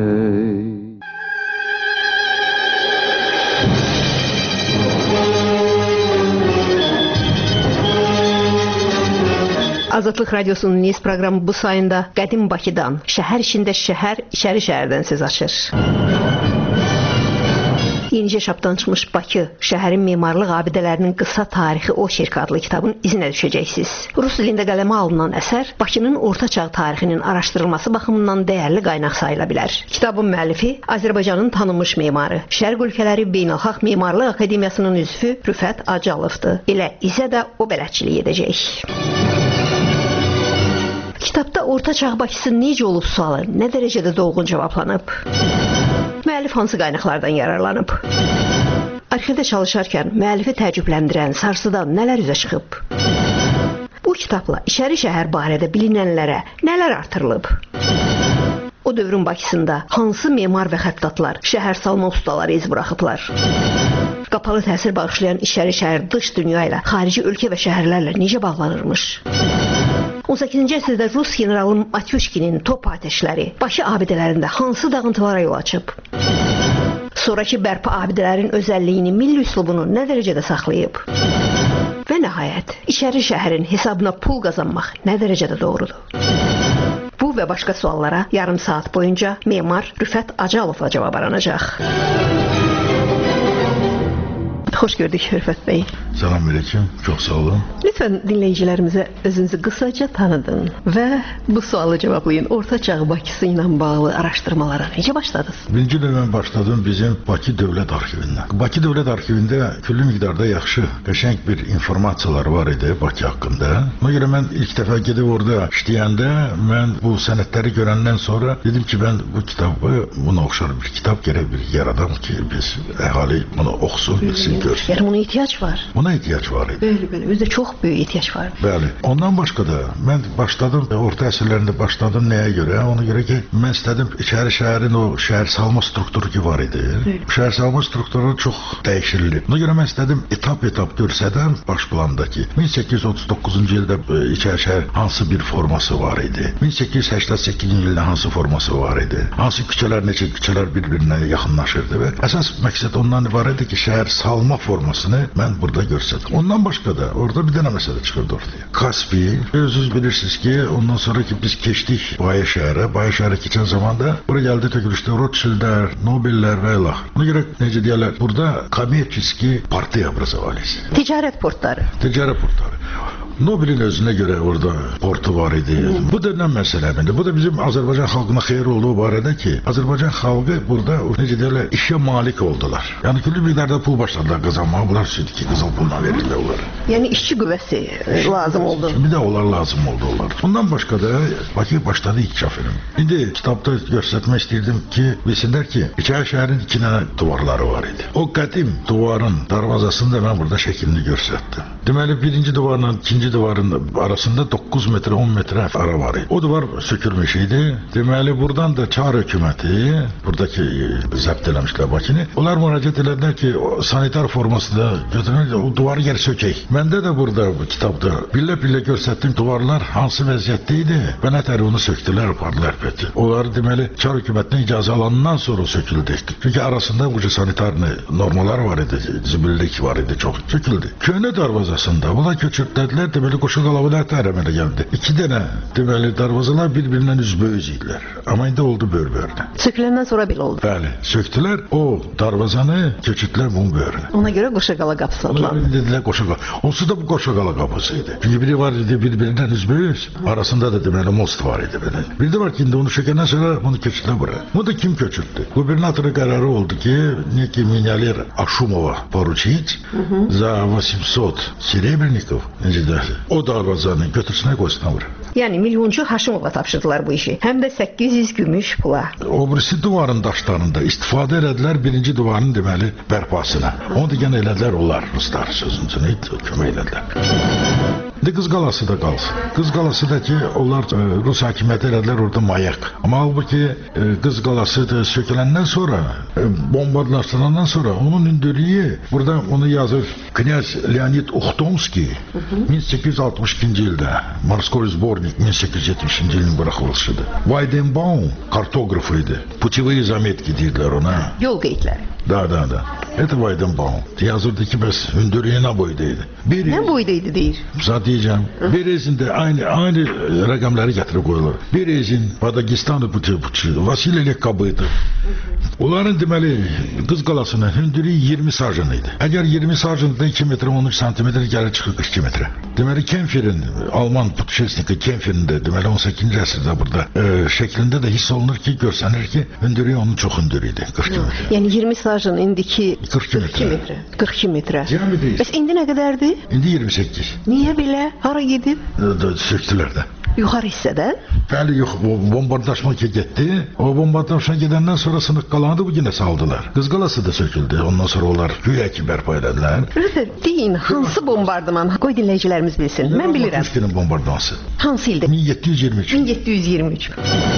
Azadlıq Radiosunun Niz proqramı bu sayında qədim Bakıdan, şəhər içində şəhər, içəri şəhərdən söz açır. Yenicə çapdan çıxmış Bakı, şəhərin memarlıq abidələrinin qısa tarixi Oçerk adlı kitabın izinə düşəcəksiniz. Rus dilində qələmə alınan əsər Bakının orta çağ tarixinin araşdırılması baxımından dəyərli qaynaq sayıla bilər. Kitabın müəllifi Azərbaycanın tanınmış memarı, Şərq ölkələri Beynəlxalq Memarlıq Akademiyasının üzvü Rüfət Acalovdur. Elə izə də o bələdçilik edəcək. Kitabda orta çağ Bakısı necə olub sualı nə dərəcədə dolğun cavablanıb? Müəllif hansı qaynaqlardan yararlanıb? Arxivdə çalışarkən müəllifi təəccübləndirən, sarsıdan nələr üzə çıxıb? Bu kitabla içəri şəhər barədə bilinənlərə nələr artırılıb? O dövrün Bakısında hansı memar və xəttatlar, şəhər salma ustaları iz buraxıblar? Qapalı təsir bağışlayan içəri şəhər dış dünya ilə, xarici ölkə və şəhərlərlə necə bağlanırmış? 18-ci əsrdə Rus generalı Matyushkinin top atəşləri Bakı abidələrində hansı dağıntılara yol açıb? Sonrakı bərpa abidələrin özəlliyini, milli üslubunu nə dərəcədə saxlayıb? Və nəhayət, içəri şəhərin hesabına pul qazanmaq nə dərəcədə doğrudur? Bu və başqa suallara yarım saat boyunca memar Rüfət Acalovla cavab aranacaq. Xoş gördük Rüfət bəy.
Selamünaleyküm, çox sağ olun.
Lütfən dinləyicilərimizə özünüzü qısaca tanıdın və bu sualı cavablayın. Orta çağ Bakısı ilə bağlı araşdırmalara necə başladınız?
Birinci növbə başladım bizim Bakı Dövlət Arxivindən. Bakı Dövlət Arxivində küllü miqdarda yaxşı, qəşəng bir informasiyalar var idi Bakı haqqında. Ona görə mən ilk dəfə gedib orada işləyəndə, mən bu sənədləri görəndən sonra dedim ki, mən bu kitabı, buna oxşar bir kitab gərək bir yaradam ki, biz əhali bunu oxusun, bilsin, görsün.
Yəni buna ehtiyac var.
Buna ehtiyac var idi.
Bəli, özdə çox böyük ehtiyac var.
Bəli. Ondan başqa da mən başladım, orta əsrlərində başladım nəyə görə? Ona görə ki, mən istədim içəri şəhərin o şəhər salma strukturu ki var idi. Şəhər salma strukturu çox dəyişildi. Ona görə mən istədim etap-etap görsədəm baş plandakı 1839-cu ildə içəri şəhər hansı bir forması var idi? 1888-ci ildə hansı forması var idi? Hansı küçələr, neçə küçələr bir-birinə yaxınlaşırdı və əsas məqsəd ondan ibarət idi ki, şəhər salma formasını mən burada görsədim. Ondan başqa da orada bir dənə məsələ çıxırdı ortaya. Kaspi, özünüz bilirsiniz ki, ondan sonra ki biz keçdik Baya şəhərə. Baya şəhərə keçən zamanda bura gəldi tökülüşdə Rothschildlər, Nobellər və ilax. Ona görə necə deyərlər, burada kommerçiski partiya obrazovались.
Ticarət portları.
Ticarət portları. Nobelin özünə görə orada portu var idi. Bu da nə məsələdir? Bu da bizim Azərbaycan xalqına xeyir olduğu barədə ki, Azərbaycan xalqı burada necə deyirlər, işə malik oldular. Yəni küllü miqdarda pul başladılar qazanmağa. Bunlar südki qızıl pulla verirlər onlara.
Yəni işçi qüvvəsi lazım oldu.
Bir də onlar lazım oldu onlar. Ondan başqa da Bakı başladı inkişaf edir. İndi kitabda göstərmək istəyirdim ki, bilsinlər ki, içəri şəhərin iki dənə divarları var idi. O qədim divarın darvazasında mən burada şəklini göstərdim. Deməli, birinci divarla ikinci divarın arasında 9 metr, 10 metr ara var idi. O divar sökülmüş idi. Deməli, buradan da Çar hökuməti, buradakı zəbt eləmişlər Bakını. Onlar müraciət elədilər ki, sanitar formasında götürmək, o divarı yer sökək. Məndə də burada bu kitabda billə-billə göstərdiyim divarlar hansı vəziyyətdə idi və nətər onu söktülər, apardılar pəti. Onlar deməli, Çar hökumətindən icazə alandan sonra söküldü. Çünki arasında bu sanitar normalar var idi, zibillik var idi, çox söküldü. Köhnə darvazasında bunlar köçürdülər, deməli qoşa qalabalar tərəmələ gəldi. İki dənə deməli darvazalar bir-birindən üzböyüz idilər. Amma indi oldu bör-börünə.
Söküləndən sonra belə oldu.
Bəli, söktülər, o darvazanı köçürdülər bunun börünə.
Ona görə qoşa qala qapısı adlandı.
Dedilər qoşa qala. Onsuz da bu qoşa qala qapısı idi. Çünki biri var idi bir-birindən üzböyüz, arasında da deməli most var idi belə. Bir də var ki, indi onu sökəndən sonra bunu köçürdülər bura. Bunu da kim köçürdü? Gubernatorun qərarı oldu ki, neki меняли Ашумова поручить за 800 Serebrennikov, o darvazanı götürsünə qoysun bura.
Yəni milyonçu Haşimova tapşırdılar bu işi. Həm də 800 gümüş pula.
O birisi divarın daşlarında istifadə elədilər birinci divarın deməli bərpasına. Onu da yenə elədilər onlar ruslar sözüncünü kömək elədilər. Qız qalası da qalsın. Qız qalası da ki, onlar Rus hakimiyyəti elədilər orada mayak. Amma halbuki Qız qalası da söküləndən sonra, bombardlaşdırandan sonra onun hündürlüyü, burada onu yazır Knyaz Leonid Uxtomski 1862-ci ildə, Morskoy Zbornik 1870-ci ilin buraxılışıdır. Weidenbaum kartografı idi. Putevые заметки deyirlər ona.
Yol qeydləri.
Da. Это Weidenbaum. Yazırdı ki, bəs hündürlüyü nə boydaydı?
Nə boydaydı deyir?
Zat diyeceğim. Berezin de aynı rakamları getirip koyuyorlar. Berezin, Padagistan'ı puçu, Vasilyelik kabıydı. Onların demeli Qız qalasının hündürlüyü 20 sarjınıydı. Eğer 20 sarjında 2 metre 13 santimetre gelir çıkır 2 metre. Demeli Kempfer'in, Alman putuşesniki Kempfer'in de demeli 18. asırda burada şeklinde de hiss olunur ki, görsenir ki hündürlüyü onun çok hündürlüydü. 42 metre.
Yani 20 sarjın indiki
42 metre.
42 metre. Bəs indi nə qədərdir?
İndi 28.
Niye belə? Hara gedib?
Söktülər də.
Yuxarı hissədə?
Bəli, yox, bombardlaşma getdi. O bombardlaşma gedəndən sonra sınıq qalanı bu yenə saldılar. Qız qalası da söküldü. Ondan sonra onlar güya ki bərpa elədilər.
Rüfət, deyin, hansı bombardıman? Qoy dinləyicilərimiz bilsin. Mən bilirəm.
Pushkinin bombardımansı.
Hansı ildə?
1723.
1723.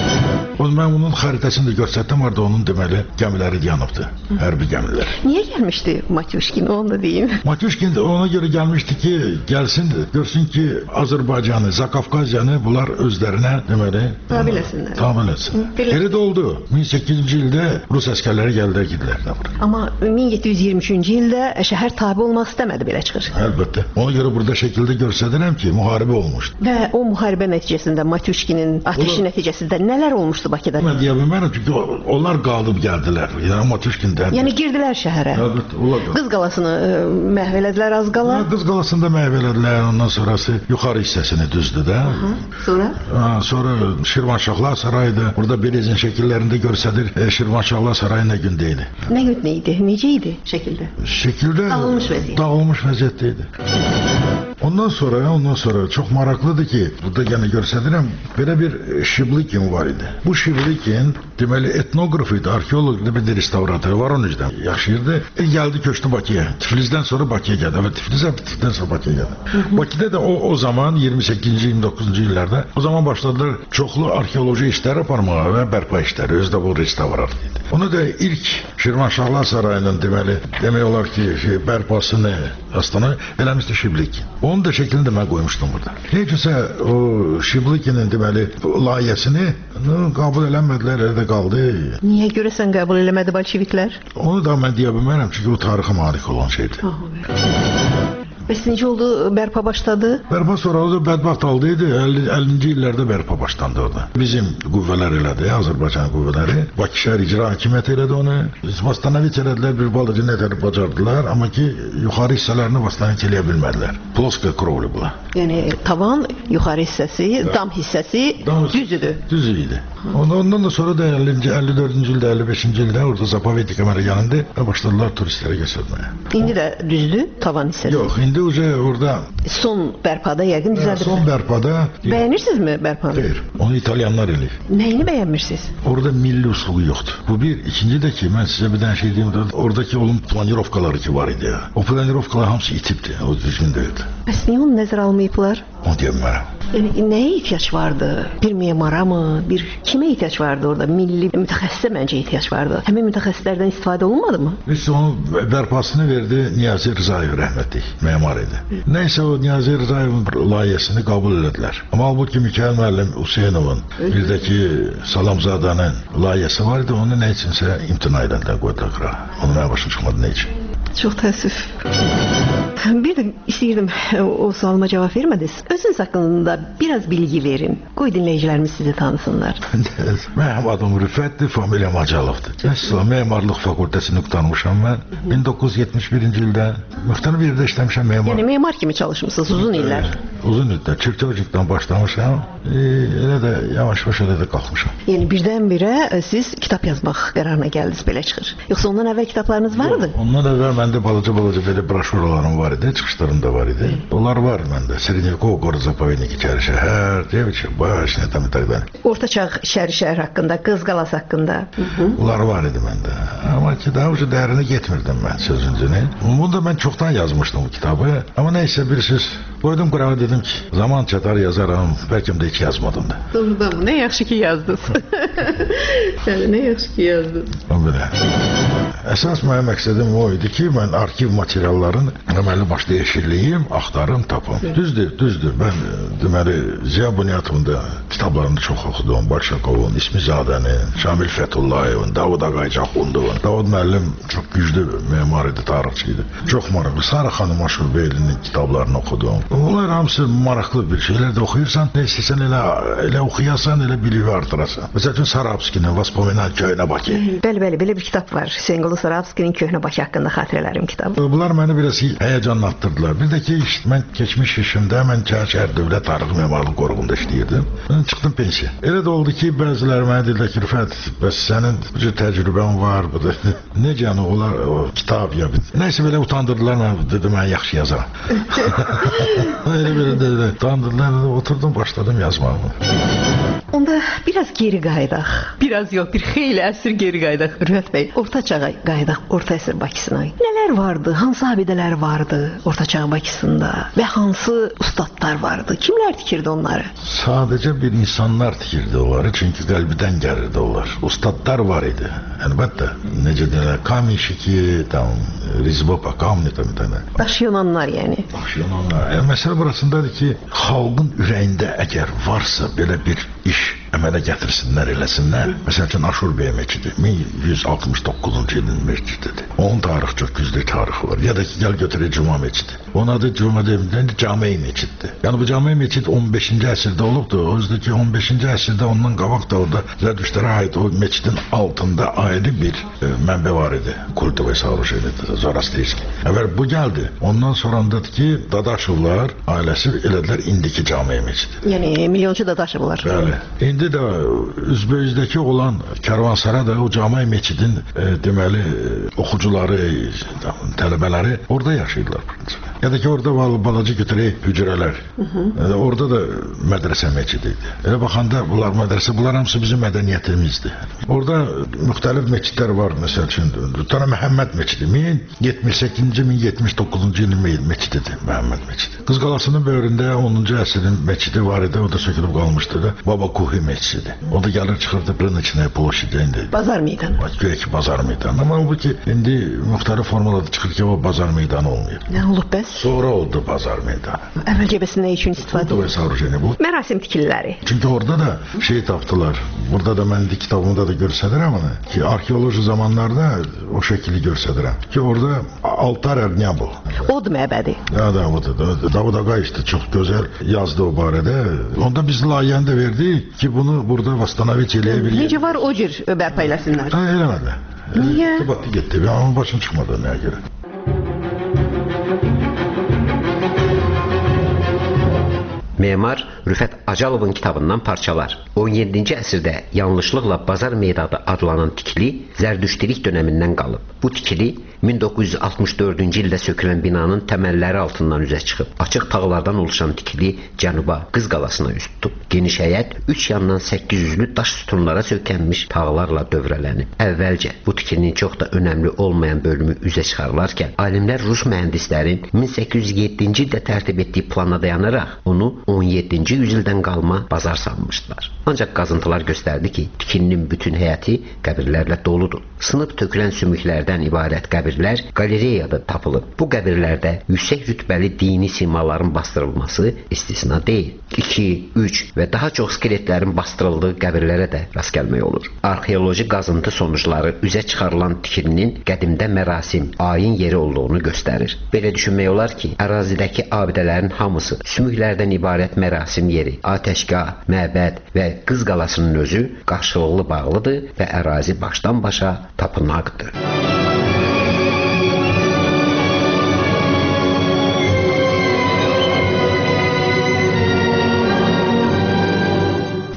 Mən onun xəritəsini də göstərdim, orada onun deməli gəmiləri yanıbdı. Hərbi gəmilər.
Niyə gəlmişdi Matyushkin? Onu da deyim.
Matyushkin ona görə gəlmişdi ki, gəlsin, görsün ki, Azərbaycanı, Zakafkazyanı bunlar özlərinə deməli
tabe etsinlər.
Tabe etsin. Elə də oldu. 1800-cü ildə Rus əsgərləri gəldilər, gidilər də bura.
Amma 1723-cü ildə şəhər tabe olmaq istəmədi, belə çıxır.
Əlbəttə. Ona görə burada şəkildə göstərirəm ki, müharibə olmuşdu.
Və o müharibə nəticəsində Matyushkinin ateşi nəticəsində nələr olmuşdu Bakıda?
Mən deyə bilmərəm çünki onlar qalıb gəldilər. Yəni Matyushkin'dən.
Yəni girdilər şəhərə.
Əlbəttə, onlar.
Qız qalasını məhv elədilər az qala.
Qız qalasını da məhv elədilər. Ondan sonrası yuxarı hissəsini düzdü də.
Sonra?
Sonra Şirvanşahlar sarayıda. Burada Berezin şəkillərində görsədir. Şirvanşahlar sarayı nə gündə idi?
Nə gündə idi? Necə idi şəkildə?
Şəkildə dağılmış vəziyyətdə idi. Ondan sonra çok maraqlıdır ki, burada yenə göstərirəm, belə bir Şiblikin var idi. Bu Şiblikin deməli etnoqraf idi, arxeoloq idi, bir restavratör var onun üzdən yaşayırdı. Gəldi köçdü Bakıya. Tiflisdən sonra Bakıya gəldi və Tiflisdən sonra Bakıya gəldi. Bakıda da o zaman 28-ci 29-cu illərdə o zaman başladılar çoxlu arxeoloji işlər aparmağa və bərpa işləri. Özü də bu restavrat idi. Onu da ilk Şirvanşahlar sarayının demək olar ki, bərpasını aslında eləmişdi Şiblik. Onun da şeklini de mən qoymuşdum burada. Neyse o Şiblikinin deməli layihəsini qəbul eləmədilər, elə qaldı.
Niyə görəsən qəbul eləmədi bolşeviklər?
Onu da mən deyə bilmərəm çünki o tarixə malik olan şeydir.
Bəs necə oldu? Bərpa başladı?
Bərpa sonra o da bədbaxt aldıydı. 50-ci illərdə bərpa başlandı orada. Bizim qüvvələr elədi, Azərbaycan qüvvələri. Bakı şəhər icra hakimiyyəti elədi onu. Vastanovich elədilər, bir balıcı nətəri bacardılar. Amma ki, yuxarı hissələrini Vastanovich eləyə bilmədilər. Ploska krovli bula.
Yəni, tavan, yuxarı hissəsi, dam hissəsi düzdür.
Düz idi. Ondan da sonra da 54-cü ildə, 55-ci ildə orada Zapovedi kamera yanında başladılar turistlərə göstərməyə.
İndi də düzdür tavan hissəsi?
Yox, indi orada
son bərpada yəqin düzəldir.
Son bərpada.
Bəyənirsinizmi bərpanı?
Xeyr, onu İtalyanlar eləyir.
Nəyini bəyənmirsiniz?
Orada milli usluğu yoxdur. Bu bir. İkinci də ki, mən sizə bir dənə şey deyim, oradakı onun planirovkaları ki var idi ya. O planirovkalar hamısı itibdi, o düzgün deyildi.
Bəs niyə onu nəzərə almayıblar?
Onu deyə bilmərəm.
Yəni, nəyə ehtiyac vardı? Bir memara mı? Kimə ehtiyac vardı orada? Milli mütəxəssisə məncə ehtiyac vardı. Həmin mütəxəssislərdən istifadə olunmadı mı?
Biz onun bərpasını verdi Niyazi Rzayev rəhmətli, memar idi. Nəysə o Niyazi Rzayevin layihəsini qəbul elədilər. Amma halbuki Mikayıl müəllim Hüseynovun, bir də ki Salamzadanın layihəsi var idi, onu nə üçünsə imtina edəndə qoydular qırağa. Onu mənə başa çıxmadı nə üçün.
Çox təəssüf. Bir də istəyirdim, o sualıma cavab vermədiniz. Özünüz haqqında biraz bilgi verin. Qoy dinləyicilərimiz sizi tanısınlar.
Mənim adım Rüfətdir, familiyam Acalovdur. Əsla memarlıq fakültəsini qurtarmışam mən. 1971-ci ildə müxtəlif yerdə işləmişəm memar.
Yəni memar kimi çalışmışsınız uzun illər.
uzun müddət Çirkövcükdən başlamışam. Elə də yavaş-yavaş elə də qalxmışam.
Yəni birdən-birə siz kitab yazmaq qərarına gəldiniz, belə çıxır. Yoxsa ondan əvvəl kitablarınız vardı?
Ondan əvvəl məndə balaca belə broşuralarım var idi, çıxışlarım da var idi. Onlar var məndə. Srednяков город заповедник İçəri şəhər, девичий baş, nə tam itəqdən.
Orta çağ İçəri şəhər haqqında, Qız qalası haqqında.
Bunlar var idi məndə. Amma ki daha ucu dərinə getmirdim mən sözüncünü. Bunda mən çoxdan yazmışdım bu kitabı. Amma nəysə bir söz qoydum qırağa, dedim ki, zaman çatar yazaram, bəlkə də heç yazmadım da.
Doğrudan mı? Nə yaxşı ki yazdınız. Yəni nə yaxşı ki yazdınız.
Belə. Əsas mənim məqsədim o idi ki, mən arxiv materiallarını deməli başda eşirliyim, axtarım, tapım. Düzdür. Mən deməli Ziya Bunyatovun da kitablarını çox oxudum. Başakovun, İsmizadənin, Şamil Fətullayevin, Davud Ağaycaxundovun. Davud müəllim çox güclü memar idi, tarixçi idi. Çox maraqlı. Sara xanım Aşurbeylinin kitablarını oxudum. Bunlar hamısı maraqlı bir şeylər də oxuyursan, nə istəsən elə oxuyasan, elə biliyi artırasan. Məsələn, Sarabskinin Vоспоминания Köhnə Bakı.
Bəli, belə bir kitab var. Hüseynqulu Sarabskinin Köhnə Bakı haqqında xatirələrim kitabı.
Bunlar məni biraz həyəcanlatdırdılar. Bir də ki, mən keçmiş işimdə mən Şəhər Dövlət Tarix Memarlıq Qoruğunda işləyirdim. Mən çıxdım pensiya. Elə də oldu ki, bəziləri mənə dedilər ki, Rüfət, bəs sənin bu cür təcrübən var, bu da necə olar o kitab ya. Nəysə belə utandırdılar, mən dedim, mən yaxşı yazaram. Elə belə utandırdılar, oturdum, başladım yazmağımı.
Onda biraz geri qayıdaq. Biraz yox, bir xeyli əsr geri qayıdaq. Rüfət bəy, orta çağa qayıdaq, orta əsr Bakısına. Nələr vardı, hansı abidələr vardı orta çağ Bakısında və hansı ustadlar vardı? Kimlər tikirdi onları?
Sadəcə bir insanlar tikirdi onları, çünki qəlbidən gəlirdi onlar. Ustadlar var idi. Əlbəttə, necə deyirlər, Kamişiki, Rizbopa, Kamni,
Daş Yunanlar yəni.
Daş Yunanlar. Məsələ burasındadır ki, xalqın ürəyində əgər varsa belə bir iş əmələ gətirsinlər, eləsinlər. Məsəl üçün Aşurbeyə meçidi 1169-cu ilin meçididir. Onun tarixi çox güclü tarixi var. Ya da ki, gəl götürək Cuma meçidi. Onun adı Cuma deyilən Cami meçiddir. Yəni bu Cami meçid 15-ci əsrdə olubdur. O yüzden ki 15-ci əsrdə ondan qabaq da orada Zərdüştlərə aid o meçidin altında ayrı bir mənbə var idi. Kultovoy сооружение, Zoroastriyski. Əvvəl bu gəldi. Ondan sonrandadır ki, Dadaşovlar ailəsi elədilər indiki Cami meçidi.
Yəni milyonçu Dadaşovlar.
Bəli. İndi də Üzbeyizdəki olan Kərvansara da o Cami meçidin deməli oxucuları, tələbələri orada yaşayırlar. Ya da ki orada balaca götürək hücrələr. Orada da mədrəsə meçidi idi. Elə baxanda bunlar mədrəsə, bunlar hamısı bizim mədəniyyətimizdir. Orada müxtəlif meçidlər var. Məsəl üçün Məhəmməd meçidi 1078-ci 1079-cu ilin meçididir Məhəmməd meçidi. Qız qalasının böyründə 10-cu əsrin meçidi var idi. O da sökülüb qalmışdı da. Baba Kuhi meçidi. O da gəlir çıxırdı Brınıçinə ploşidə indi.
Bazar meydanı.
Göyə ki bazar meydanı. Amma bu ki indi müxtəlif formalarda çıxır ki o bazar meydanı olmuyor.
Nə olub bəs?
Sonra oldu bazar meydanı.
Əvvəlcəbəsi nə üçün istifadə
edilir?
Mərasim tikililəri.
Çünki orada da şey tapdılar. Burada da mən kitabımda da göstərirəm onu. Ki arxeoloji zamanlarda o şəkili göstərirəm. Ki orada altar Ərniyabı.
Od məbədi.
Ya da odur. Davud Ağay işte çox gözəl yazdı o barədə. Onda biz layihəni də verdik ki bunu burada Vastanoviç eləyə bilir.
Necə var o cür bərpa eləsinlər?
Eləmədi.
Niyə?
Batı getdi. Onun başına çıxmadı nəyə görə.
Memar Rüfət Acalovun kitabından parçalar. 17-ci əsrdə yanlışlıqla Bazar meydanı adlanan tikili Zərdüştilik dönəmindən qalıb. Bu tikili 1964-cü ildə sökülən binanın təməlləri altından üzə çıxıb. Açıq tağlardan oluşan tikili cənuba Qız qalasına üst tutub. Geniş həyət 3 yandan 800-lü daş sütunlara sökənmiş tağlarla dövrələnib. Əvvəlcə bu tikilinin çox da önəmli olmayan bölümü üzə çıxarılarkən alimlər Rus mühəndislərin 1807-ci ildə tərtib etdiyi plana dayanaraq onu 17-ci yüzildən qalma bazar sanmışdılar. Ancaq qazıntılar göstərdi ki, tikilinin bütün həyəti qəbirlərlə doludur. Sınıb tökülən sümüklərdən ibarət qəbirlər qalereyada tapılıb. Bu qəbirlərdə yüksək rütbəli dini simaların bastırılması istisna deyil. 2, 3 və daha çox skeletlərin bastırıldığı qəbirlərə də rast gəlmək olur. Arxeoloji qazıntı sonuçları üzə çıxarılan tikilinin qədimdə mərasim, ayin yeri olduğunu göstərir. Belə düşünmək olar ki, ərazidəki abidələrin hamısı sümüklərdən ibarət mərasim yeri, atəşgah, məbəd və Qız qalasının özü qarşılıqlı bağlıdır və ərazi başdan başa tapınaqdır.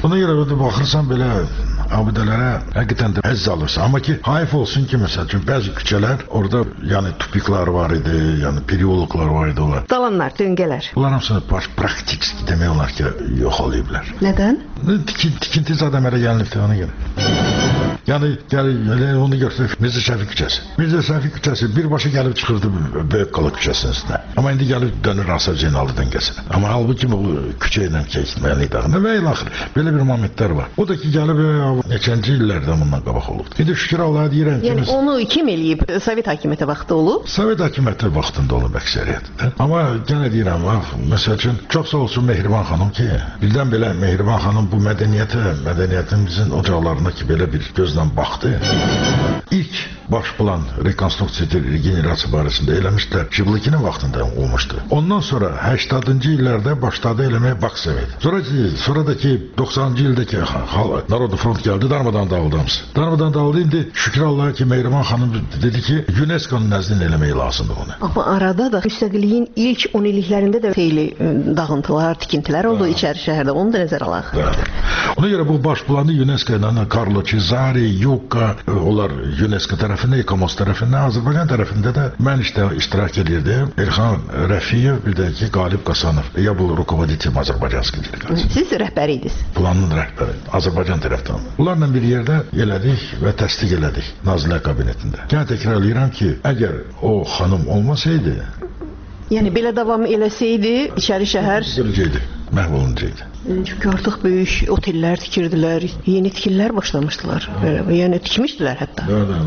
Buna görə də baxırsan belə abidələrə həqiqətən də əzz alırsan. Amma ki, hayf olsun ki, məsəl üçün bəzi küçələr orada yəni tupiklar var idi, yəni periologlar var idi onlar.
Dalanlar, döngələr.
Bunlar hamısını praktik demək olar ki, yox olayıblar.
Nədən?
Tikinti zaten əmələ gəlməkdir ona görə. Yəni onu göstərək Mirzə Şəfi küçəsi. Mirzə Şəfi küçəsi birbaşa gəlib çıxırdı Böyük Qala küçəsinin üstünə. Amma indi gəlib dönür Asaf Zeynallı döngəsinə. Amma halbuki bu küçə ilə keçməli idi. Və ilaxır belə bir momentlər var. O da ki gəlib neçənci illərdə bundan qabaq olub. İndi şükür Allaha deyirəm ki,
yəni onu kim eləyib? Sovet hakimiyyəti vaxtı olub?
Sovet hakimiyyəti vaxtında olub əksəriyyətində. Amma yenə deyirəm, məsəl üçün çox sağ olsun Mehriban xanım ki, birdən belə Mehriban xanım bu mədəniyyətimizin ocaqlarına ki belə bir gözlə baxdı. İlk baş plan rekonstruksiya regenerasiya barəsində eləmişdilər. Şiblikinin vaxtında olmuşdu. Ondan sonra 80-cı illərdə başladı eləməyə Baksovet. Sonradakı 90-cı ildəki Narodu Front gəldi, darmadan dağıldı hamısı. Darmadan dağıldı, indi şükür Allaha ki Mehriban xanım dedi ki UNESCO-nun nəzdində eləmək lazımdır bunu.
Amma arada da müstəqilliyin ilk 10 illiklərində də xeyli dağıntılar, tikintilər oldu içəri şəhərdə. Onu da nəzərə alaq.
Ona görə bu baş planı UNESCO ilə Carlo Cesari, Yucca, onlar UNESCO tərəfində, ECOMOS tərəfində, Azərbaycan tərəfində də mən iştirak edirdim. Elxan Rəfiyev, bir də ki Qalib Qasanov. Ya bu rukovodитель Azərbaycanski delegasiya.
Siz rəhbəri idiniz.
Planın rəhbəri, Azərbaycan tərəfdən. Bunlarla bir yerdə elədik və təsdiq elədik Nazirlər Kabinetində. Yenə təkrarlayıram ki, əgər o xanım olmasaydı,
yəni belə davam eləsəydi, içəri şəhər
məhv olunacaqdı.
Çünki artıq böyük otellər tikirdilər, yeni tikililər başlamışdılar. Yəni tikmişdilər hətta.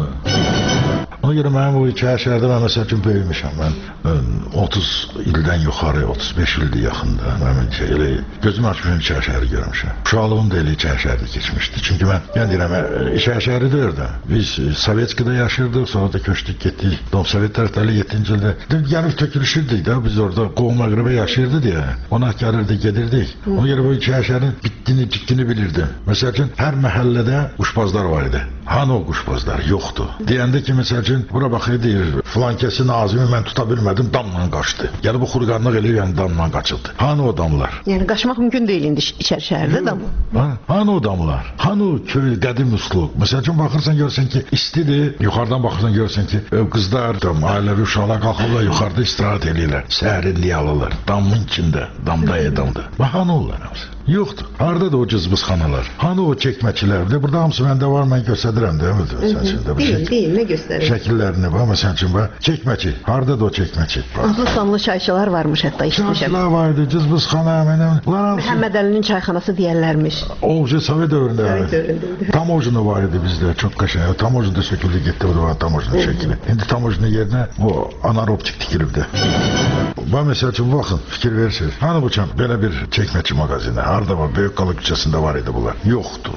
Ona görə mənim bu şəhərdə mən məsəl üçün böyümüşəm. Mən 30 ildən yuxarı, 35 ildir yaxında. Mən elə gözümü açmışım şəhəri görmüşəm. Uşaqlığım da elə şəhərdə keçmişdi. Çünki mən deyirəm, şəhəri də orada. Biz Sovetskidə yaşırdıq, sonra da köçdük, getdik. Sovet tərəfləri 7-ci ildə gəlib tökülüşürdük də, biz orada qovma qırıbə yaşayırdı deyə. Ona gəlirdik, gedirdik. Ona görə bu şəhərin bitdini, cikkini bilirdim. Məsəl üçün hər məhəllədə quşbazlar var idi. Hanı o quşbazlar? Yoxdur. Deyəndə ki, məsəl üçün, bura baxır, deyir, flankəsi Nazimi mən tuta bilmədim, damla qaçdı. Yəni bu xurqanlıq eləyir, yəni damla qaçıldı. Hanı o damlar?
Yəni qaçmaq mümkün deyil indi içəri şəhərdə damla.
Hanı o damlar? Hanı o köy, qədim üslub? Məsəl üçün, baxırsan, görürsən ki, istidir. Yuxarıdan baxırsan, görürsən ki, qızlar, ailəvi uşaqlar qalxırlar, yuxarıda istirahət eləyirlər. Səhərinliyə alırlar. Damın içində, damda edamda. Hanı onlar hamısı? Yoxdur. Haradadır o cızbızxanalar? Hanı o çəkməkçilər? Burada hamısı məndə var, mən göstədirəm də.
Deyil, nə göstərir?
Şəkillərini var, məsəl üçün, çəkməçi. Haradadır o çəkməçi?
Adlı sanlı çayçılar varmış hətta, işləmişəm.
Çayçılar var idi, cızbızxana,
Məhəmməd Əlinin çayxanası deyərlərmiş.
O, Sovet dövründə. Tamojna var idi bizdə, çox qəşəng. Tamojna söküldü, getdi, bu da tamojna şəkili. İndi tamojna yerinə o anaerobik tikilibdir. Məsəl üçün, baxın, fikir verirsiniz. Hanı bu belə bir çəkməçi mağazini? Harada var? Böyük Qala küçəsində var idi bunlar. Yoxdur.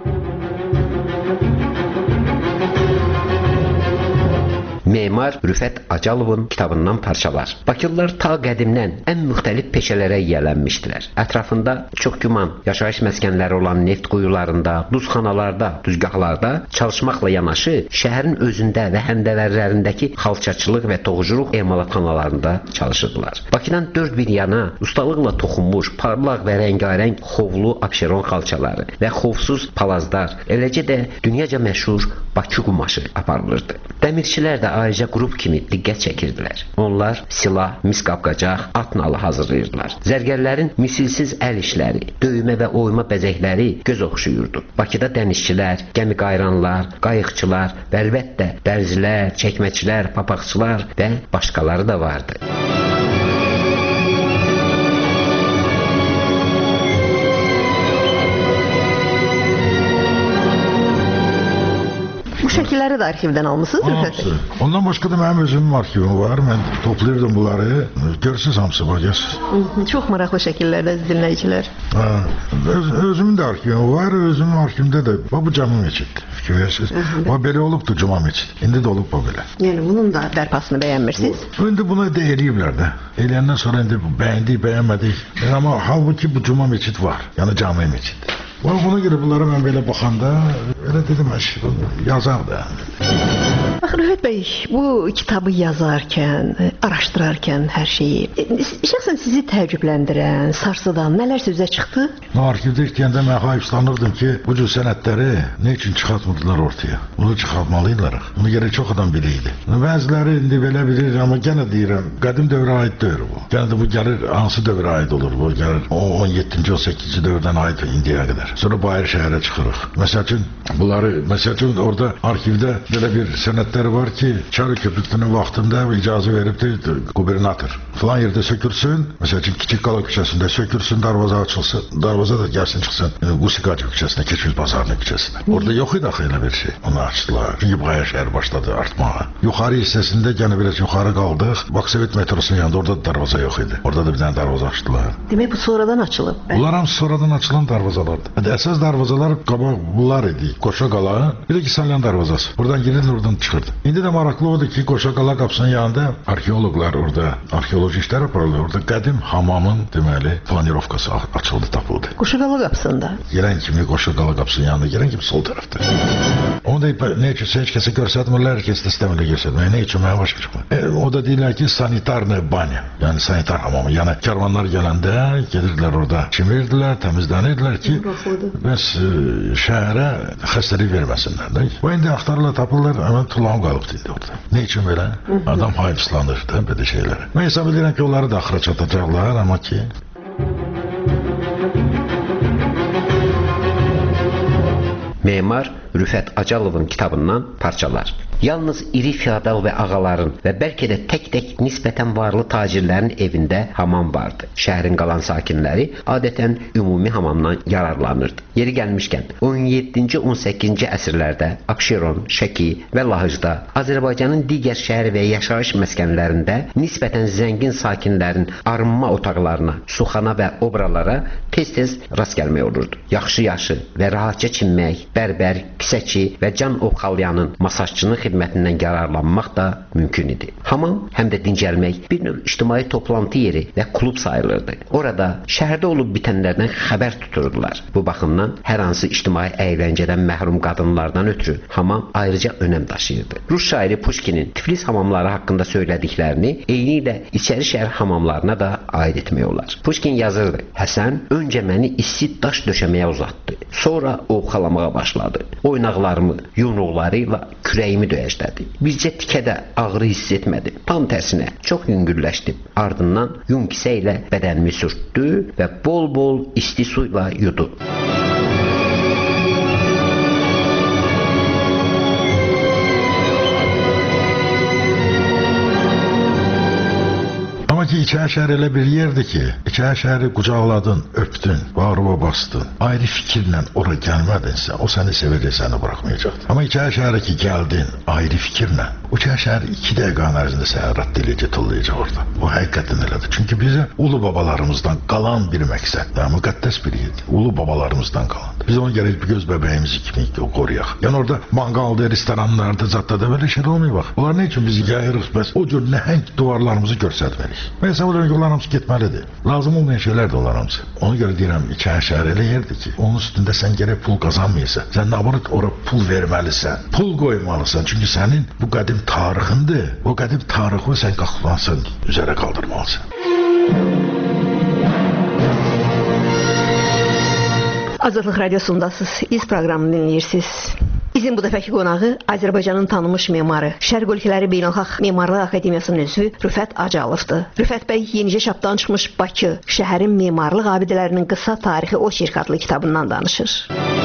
Memar Rüfət Acalovun kitabından parçalar. Bakılılar ta qədimdən ən müxtəlif peşələrə yiyələnmişdilər. Ətrafında çox güman yaşayış məskənləri olan neft quyularında, duzxanalarda, düzgahlarda çalışmaqla yanaşı, şəhərin özündə və həndəvərlərindəki xalçaçılıq və toxuculuq emalatxanalarında çalışırdılar. Bakıdan dörd bir yana ustalıqla toxunmuş, parlaq və rəngarəng xovlu abşeron xalçaları və xovsuz palazlar, eləcə də dünyaca məşhur Bakı qumaşı aparılırdı. Dəmirçilər də ayrıca qrup kimi diqqət çəkirdilər. Onlar silah, mis qapqacaq, at nalı hazırlayırdılar. Zərgərlərin misilsiz əl işləri, döymə və oyma bəzəkləri göz oxşuyurdu. Bakıda dənizçilər, gəmi qayranlar, qayıqçılar və əlbəttə dərzilər, çəkməçilər, papaqçılar və başqaları da vardı.
Bu şəkilləri də arxivdən almısınız, Rüfət?
Ondan başqa da mənim özümün arxivim var. Mən toplayırdım bunları. Görürsünüz hamısı, baxıyorsunuz.
Çox maraqlı şəkillərdə dinləyicilər.
Özümün də arxivim var. Özümün arxivimdə də bu cami meçiddir. Fikir verirsiniz. Belə olubdur cuma meçid. İndi də olub bu belə.
Yəni bunun da bərpasını bəyənmirsiniz?
İndi bunu da eləyiblər də. Eləyəndən sonra indi bəyəndik, bəyənmədik. Amma halbuki bu cuma meçid var. Yəni cami meçid. Ona görə bunlara mən belə baxanda elə dedim, yazar da.
Baxın Rüfət bəy, bu kitabı yazarkən, araşdırarkən hər şeyi, şəxsən sizi təəccübləndirən, sarsıdan nələrsə üzə çıxdı?
Arxivdə işləyəndə mən hayıflanırdım ki, bu cür sənədləri nə üçün çıxartmırdılar ortaya? Bunu çıxartmalıydılar. Bunu gərək çox adam bilirdi. Bəziləri indi belə bilir, amma yenə deyirəm, qədim dövrə aid deyil bu. Yenə də bu gəlir, hansı dövrə aid olur? Bu gəlir 17-ci, 18-ci dövrdən aid indiyə qədər. Sonra Bayır şəhərə çıxırıq. Məsəl üçün, orada arxivdə belə bir sənədləri var ki, Çarı köprüsünün vaxtında icazə veribdir qubernator. Falan yerdə sökürsün, məsəl üçün Kiçik Qala küçəsində sökürsün, darvaza açılsın, darvaza da gəlsin çıxsın Qusikacı küçəsinə, Keçmiş Bazarının küçəsinə. Orada yox idi axı elə bir şey. Onu açdılar. Çünki Bayır şəhər başladı artmağa. Yuxarı hissəsində gənə biraz yuxarı qaldıq. Baksovet metrosunun yanında orada da darvaza yox idi. Orada da bir dənə darvaza açdılar.
Demək bu sonradan açılıb.
Bunlar hamısı sonradan açılan darvazalardır. Əsas darvazalar qabaq bunlar idi. Qoşa Qala, bir də ki Salyan darvazası. Buradan girir, oradan çıxırdı. İndi də maraqlı odur ki, Qoşa Qala qapısının yanında arxeoloqlar orada arxeoloji işlər aparırlar. Orada qədim hamamın deməli planirovkası açıldı, tapıldı.
Qoşa Qala qapısında.
Girən kimi Qoşa Qala qapısının yanında, girən kimi sol tərəfdə. Onu da nə üçün heç kəsə göstərmirlər, heç kəs də istəmirlər göstərmək. Nə üçün mənə başqa çıxmır. O da deyirlər ki, sanitarная banya, yəni sanitar hamamı. Yəni karvanlar gələndə gedirdilər orada, çimirdilər, təmizlənirdilər ki, bəs şəhərə xəstəlik verməsinlər. Bu indi axtarırlar, tapırlar, hemen tuğlam qalıbdı indi orada. Ne üçün belə? Adam hayıfslanır da belə şeylərə. Mən hesab edirəm ki, onları da axıra çatacaqlar, amma ki...
Memar Rüfət Acalovun kitabından parçalar. Yalnız iri feodal və ağaların və bəlkə də tək-tək nisbətən varlı tacirlərin evində hamam vardı. Şəhərin qalan sakinləri adətən ümumi hamamdan yararlanırdı. Yeri gəlmişkən, 17-ci, 18-ci əsrlərdə Abşeron, Şəki və Lahıcda, Azərbaycanın digər şəhər və yaşayış məskənlərində nisbətən zəngin sakinlərin arınma otaqlarına, suxana və obralara tez-tez rast gəlmək olurdu. Yaxşı-yaxşı və rahatca çinmək, bərbər, kisəçi və can ovxalyanın, masajçının xidmətindən yararlanmaq da mümkün idi. Hamam həm də dincəlmək, bir növ ictimai toplantı yeri və klub sayılırdı. Orada şəhərdə olub bitənlərdən xəbər tuturdular. Bu baxımdan hər hansı ictimai əyləncədən məhrum qadınlardan ötürü hamam ayrıca önəm daşıyırdı. Rus şairi Pushkinin Tiflis hamamları haqqında söylədiklərini eyni ilə içəri şəhər hamamlarına da aid etmək olar. Pushkin yazırdı: Həsən öncə məni isti daş döşəməyə uzatdı. Sonra ovxalamağa başladı. Oynaqlarımı, yumruqlarıyla kürəyimi döyəclədi. Bircə tikədə ağrı hiss etmədim. Tam tərsinə çox yüngülləşdim. Ardından yun kisə ilə bədənimi sürtdü və bol-bol isti suyla yudu.
İçəri şəhər elə bir yerdir ki, İçəri şəhəri qucaqladın, öpdün, bağrıma bastın, ayrı fikirlə ora gəlmədinsə, o səni sevəcək, səni buraxmayacaqdır. Amma İçəri şəhərə ki, gəldin, ayrı fikirlə, o İçəri şəhəri 2 dəqiqənin ərzində səni rədd eləyəcək, tullayacaq orada. O həqiqətən elədir. Çünki bizə ulu babalarımızdan qalan bir məqsəd və müqəddəs bir yerdir. Ulu babalarımızdan qalandır. Biz onu gərək bir göz bəbəyimizi kimi qoruyaq. Yəni orada manqalda, restoranlarda, zaddada belə şey olmuyor bax. Onlar nə üçün bizi yayırıq, bəs o cür nəhəng duvarlarımızı göstərməliyik. Mən hesab edirəm ki, onlar hamısı getməlidir. Lazım olmayan şeylər də onlar hamısı. Ona görə deyirəm, İçəri şəhər elə yerdir ki, onun üstündə sən gərək pul qazanmayırsan. Sən nabanı ora pul verməlisən, pul qoymalısan. Çünki sənin bu qədim tarixindir. O qədim tarixi sən qalxmalısan, üzərə qaldırmalısan.
Azadlıq Radiosundasınız, İz proqramını dinləyirsiniz. Bizim bu dəfəki qonağı Azərbaycanın tanınmış memarı, Şərq ölkələri Beynəlxalq Memarlıq Akademiyasının üzvü Rüfət Acalovdur. Rüfət bəy yenicə çapdan çıxmış Bakı, şəhərin memarlıq abidələrinin qısa tarixi oçerk adlı kitabından danışır.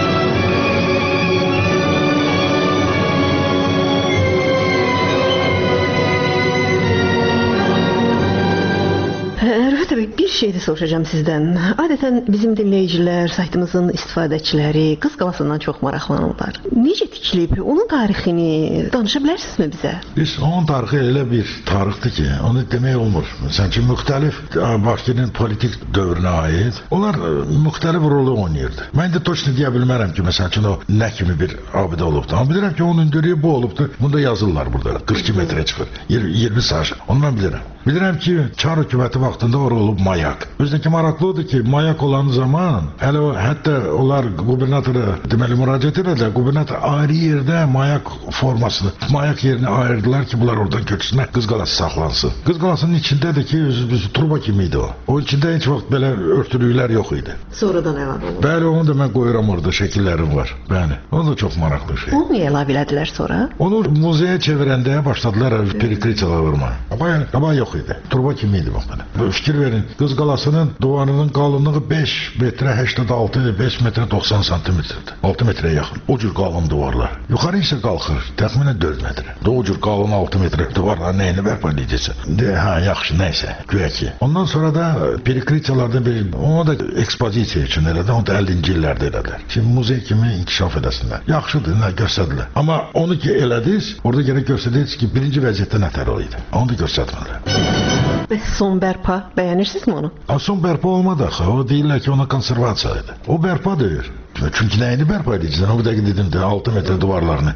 Rüfət bəy, bir şey də soruşacağım sizdən. Adətən bizim dinləyicilər, saytımızın istifadəçiləri Qız Qalasından çox maraqlanırlar. Necə tikilib? Onun tarixini danışa bilərsinizmi bizə?
Biz onun tarixi elə bir tarixdir ki, onu demək olmur. Məsələn ki, müxtəlif Bakının politik dövrünə aid onlar müxtəlif rolu oynayırdı. Mən də точно deyə bilmərəm ki, məsələn ki, o nə kimi bir abidə olubdu. Amma bilirəm ki, onun öndürüyü bu olubdu. Bunda yazırlar burada. 42 metrə çıxır. 20 saj. Onu mən bilirəm. Bilirəm ki, Çar hökuməti vaxtında ora olub mayak. Özündəki maraqlı odur ki, mayak olan zaman hətta onlar qubernatora deməli müraciət edədilər. Qubernator ayrı yerdə mayak formasını, mayak yerini ayırdılar ki, bunlar oradan köçsünlər, Qız Qalası saxlansın. Qız Qalasının içindədir ki, özü turba kimi idi o. O içində heç vaxt belə örtülüklər yox idi.
Sonradan əlavə olundu.
Bəli, onu da mən qoyuram orada, şəkillərim var. Bəli, o da çox maraqlı şey.
Onu niyə əlavə elədilər sonra?
Onu muzeyə çevirəndə başladılar perikritiyalar vurma. Qabaq yox idi. Turba kimi idi bax belə. Fikir verin, Qız Qalasının divarının qalınlığı 5 metrə 86 idi, 5 metrə 90 santimetrdir. 6 metrəyə yaxın. O cür qalın divarlar. Yuxarı isə qalxır, təxminən 4 metrə. O cür qalın 6 metrə divarlar nəyini bərpa edəcəksən? Yaxşı, nəysə, güya ki. Ondan sonra da perikritiyalarda onu da ekspozisiya üçün elədi, onu da 50-ci illərdə elədilər. Şimdi muzey kimi inkişaf edəsinlər. Yaxşıdır, göstərdilər. Amma onu ki elədiniz, orada gərək göstərdiniz ki, birinci vəziyyətdə nətər o idi. Onu da göstərmədilər.
Bəs son bərpa, bəyənirsinizmi onu?
Son bərpa olmadı axı. O deyirlər ki, ona konservasiya idi. O bərpa deyir. Çünki nəyini bərpa edəcəksən? O qədər dedim də 6 metrə divarlarını.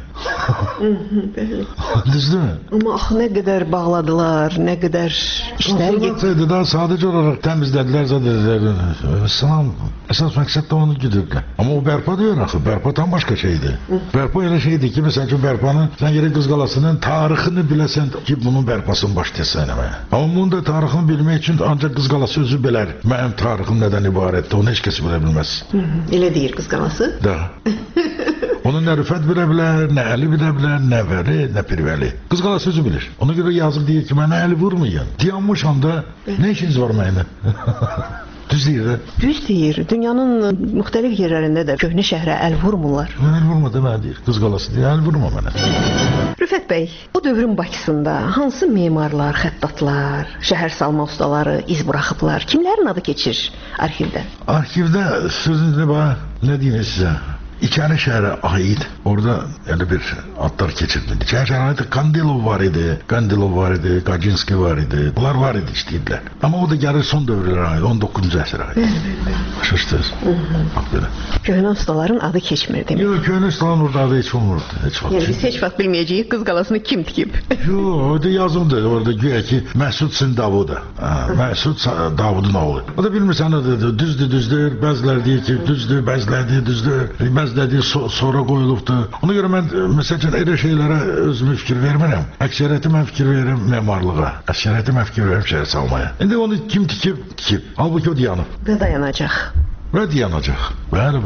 Düzdürmü?
Amma axı nə qədər bağladılar, nə qədər işlər
getdi. Daha sadəcə olaraq təmizlədilər, zadədilər. Əsas məqsəd də onu güdürdülər. Amma o bərpa deyir axı. Bərpa tam başqa şeydir. Bərpa elə şeydir ki, məsələn ki, bərpanın, sən yerə Qız Qalasının tarixini biləsən ki, bunun bərpasını başlayasan eləməyə. Amma bunun da tarixini bilmək üçün ancaq Qız Qalası özü bilər. Mənim tarixim nədən ibarətdir, onu heç kəs bilə bilməz.
Elə deyir Qız Qalası?
Da. Onun nə Rüfət bilə bilər, nə Əli bilə bilər, nə Vəli, nə Pirvəli. Qız Qalası özü bilir. Ona görə yazıq deyir ki, mənə əli vurmayın. Dayanmışam da, nə işiniz var mənə? Düz deyir də.
Düz deyir. Dünyanın müxtəlif yerlərində də köhnə şəhərə əl vurmurlar.
Əl vurma demə deyir. Qız Qalası deyir, əl vurma mənə.
Rüfət bəy, o dövrün Bakısında hansı memarlar, xəttatlar, şəhər salma ustaları iz buraxıblar? Kimlərin adı keçir arxivdə?
Arxivdə sözünüzü bax, nə deyim sizə? İçəri şəhərə aid orada elə bir adlar keçirdi. İçəri şəhərə aid Kandilov var idi, Qajinski var idi. Bunlar var idi işləyirlər. Amma o da gəlir son dövrlərə aid, 19-cu əsrə aid. Başa-düşdünüz? Bax belə.
Köhnə ustaların adı keçmir demək.
Yox, köhnə ustaların orada adı heç olmurdu.
Yəni biz heç vaxt bilməyəcəyik Qız Qalasını kim tikib.
Yox, orada yazıldı. Orada güya ki Məsud Sindavuda. Məsud Davudun oğlu. O da bilmirsən düzdür. Bəziləri deyir ki, düzdür, bəziləri deyir düzdür. Bəziləri sonra qoyulubdur. Ona görə mən məsələn elə şeylərə özümü fikir vermirəm. Əksəriyyəti mən fikir verirəm memarlığa. Əksəriyyəti mən fikir verirəm şəhər salmaya. İndi onu kim tikib? Halbuki o dayanıb.
Və dayanacaq.
Və dayanacaq. Bəli.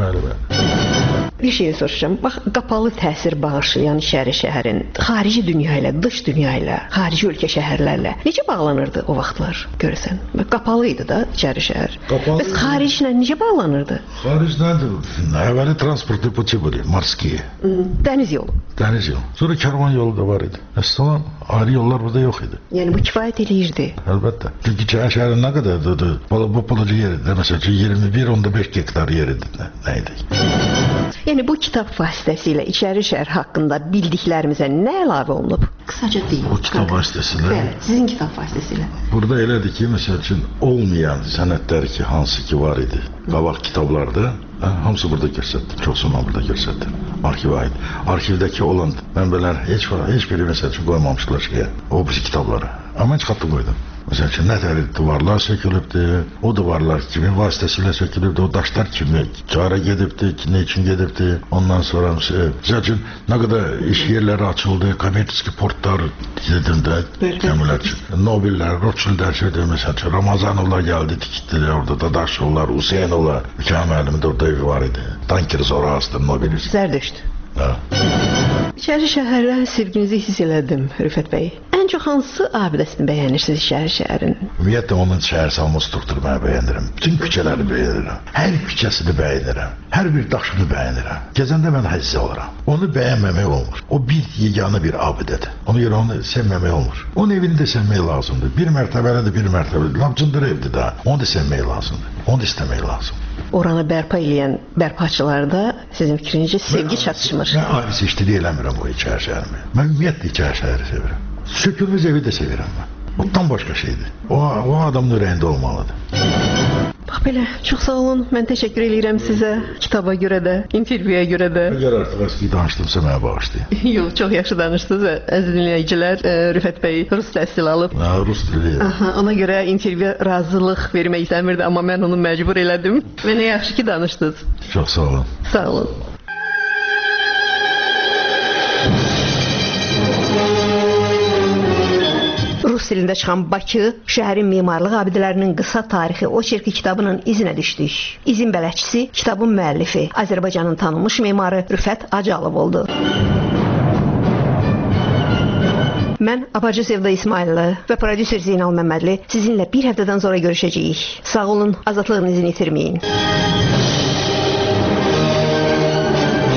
Bir şey soruşacağım. Bax, qapalı təsir bağışlayan İçəri şəhərin xarici dünya ilə, dış dünya ilə, xarici ölkə şəhərlərlə necə bağlanırdı o vaxtlar görəsən? Qapalı idi da İçəri şəhər. Bəs xariclə necə bağlanırdı?
Xariclə əvvəli transportlu puti были, морские.
Dəniz yolu.
Dəniz yolu. Sonra karvan yolu da var idi. Əslən ayrı yollar burada yox idi.
Yəni bu kifayət eləyirdi.
Əlbəttə. Çünki İçəri şəhərin nə qədərdir? Bu pulucu yeridir. Məsələn 21-15 hektar yeridir. Nə idi?
Yəni bu kitab vasitəsilə İçəri şəhər haqqında bildiklərimizə nə əlavə olunub? Qısaca deyin.
Bu kitab vasitəsilə?
Bəli, sizin kitab vasitəsilə.
Burada elədir ki, məsəl üçün olmayan sənədlər ki, hansı ki var idi qabaq kitablarda, hamısı burada göstərdim. Çoxsunu burada göstərdim. Arxivə aid. Arxivdəki olan mənbələr heç biri məsəl üçün qoymamışlar şeyə, o birisi kitablara. Amma mən çıxartdım qoydum. Məsələn ki, nətər divarlar sökülübdür, o divarlar kimin vasitəsilə sökülübdür, o daşlar kimi kara gedibdir, nə üçün gedibdir. Ondan sonra məsəl üçün nə qədər iş yerləri açıldı, kommersiya portlar dedim də, gəmilər üçün. Nobellər, Rothschildlər şeydir, məsəl üçün, Ramazanovlar gəldi, tikitdilər, orada da Daşovlar, Hüseynovlar, Mükəmm müəllimin orada evi var idi. Tanker Zoroastr, Nobelist.
Zərdüşt. İçəri şəhərə sevginizi hiss elədim, Rüfət bəy. Ən çox hansı abidəsini bəyənirsiniz İçəri şəhərin?
Ümumiyyətlə onun şəhər salma strukturu mən bəyənirəm. Bütün küçələri bəyənirəm. Hər küçəsini bəyənirəm. Hər bir daşını bəyənirəm. Gəzəndə mən həzz alıram. Onu bəyənməmək olmur. O bir yeganə bir abidədir. Ona görə onu sevməmək olmur. Onun evini də sevmək lazımdır. Bir mərtəbəli də bir mərtəbəli. Lap-cındır evdir də. Onu da sevmək lazımdır. Onu da istəmək lazımdır.
Oranı bərpa edən bərpaçılarda sizin fikrincə sevgi çatışmır.
Mən ayrı seçdiliyi eləmirəm o İçəri şəhərimi. Mən ümumiyyətlə İçəri şəhəri sevirəm. Sökülmüş evi də sevirəm mən. O tam başqa şeydir. O adamın ürəyində olmalıdır.
Bax belə, çox sağ olun. Mən təşəkkür edirəm sizə. Kitaba görə də, intervyuya görə də.
Əgər artıq əski danışdımsa mənə bağışlayın.
Yox, çox yaxşı danışdınız. Əziz dinləyicilər, Rüfət bəy rus təhsil alıb.
Rus dili.
Ona görə intervyuya razılıq vermək istəmirdi, amma mən onu məcbur elədim. Və nə yaxşı ki danışdınız.
Çox sağ olun.
Sağ olun. Rus dilində çıxan Bakı, şəhərin memarlıq abidələrinin qısa tarixi oçerki kitabının izinə düşdük. İzin bələdçisi, kitabın müəllifi, Azərbaycanın tanınmış memarı Rüfət Acalov oldu. Mən Aparıcı Sevda İsmailli və prodüser Zeynal Məmmədli sizinlə bir həftədən sonra görüşəcəyik. Sağ olun, azadlığın izini itirməyin.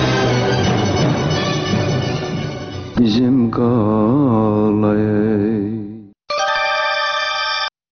Bizim qalay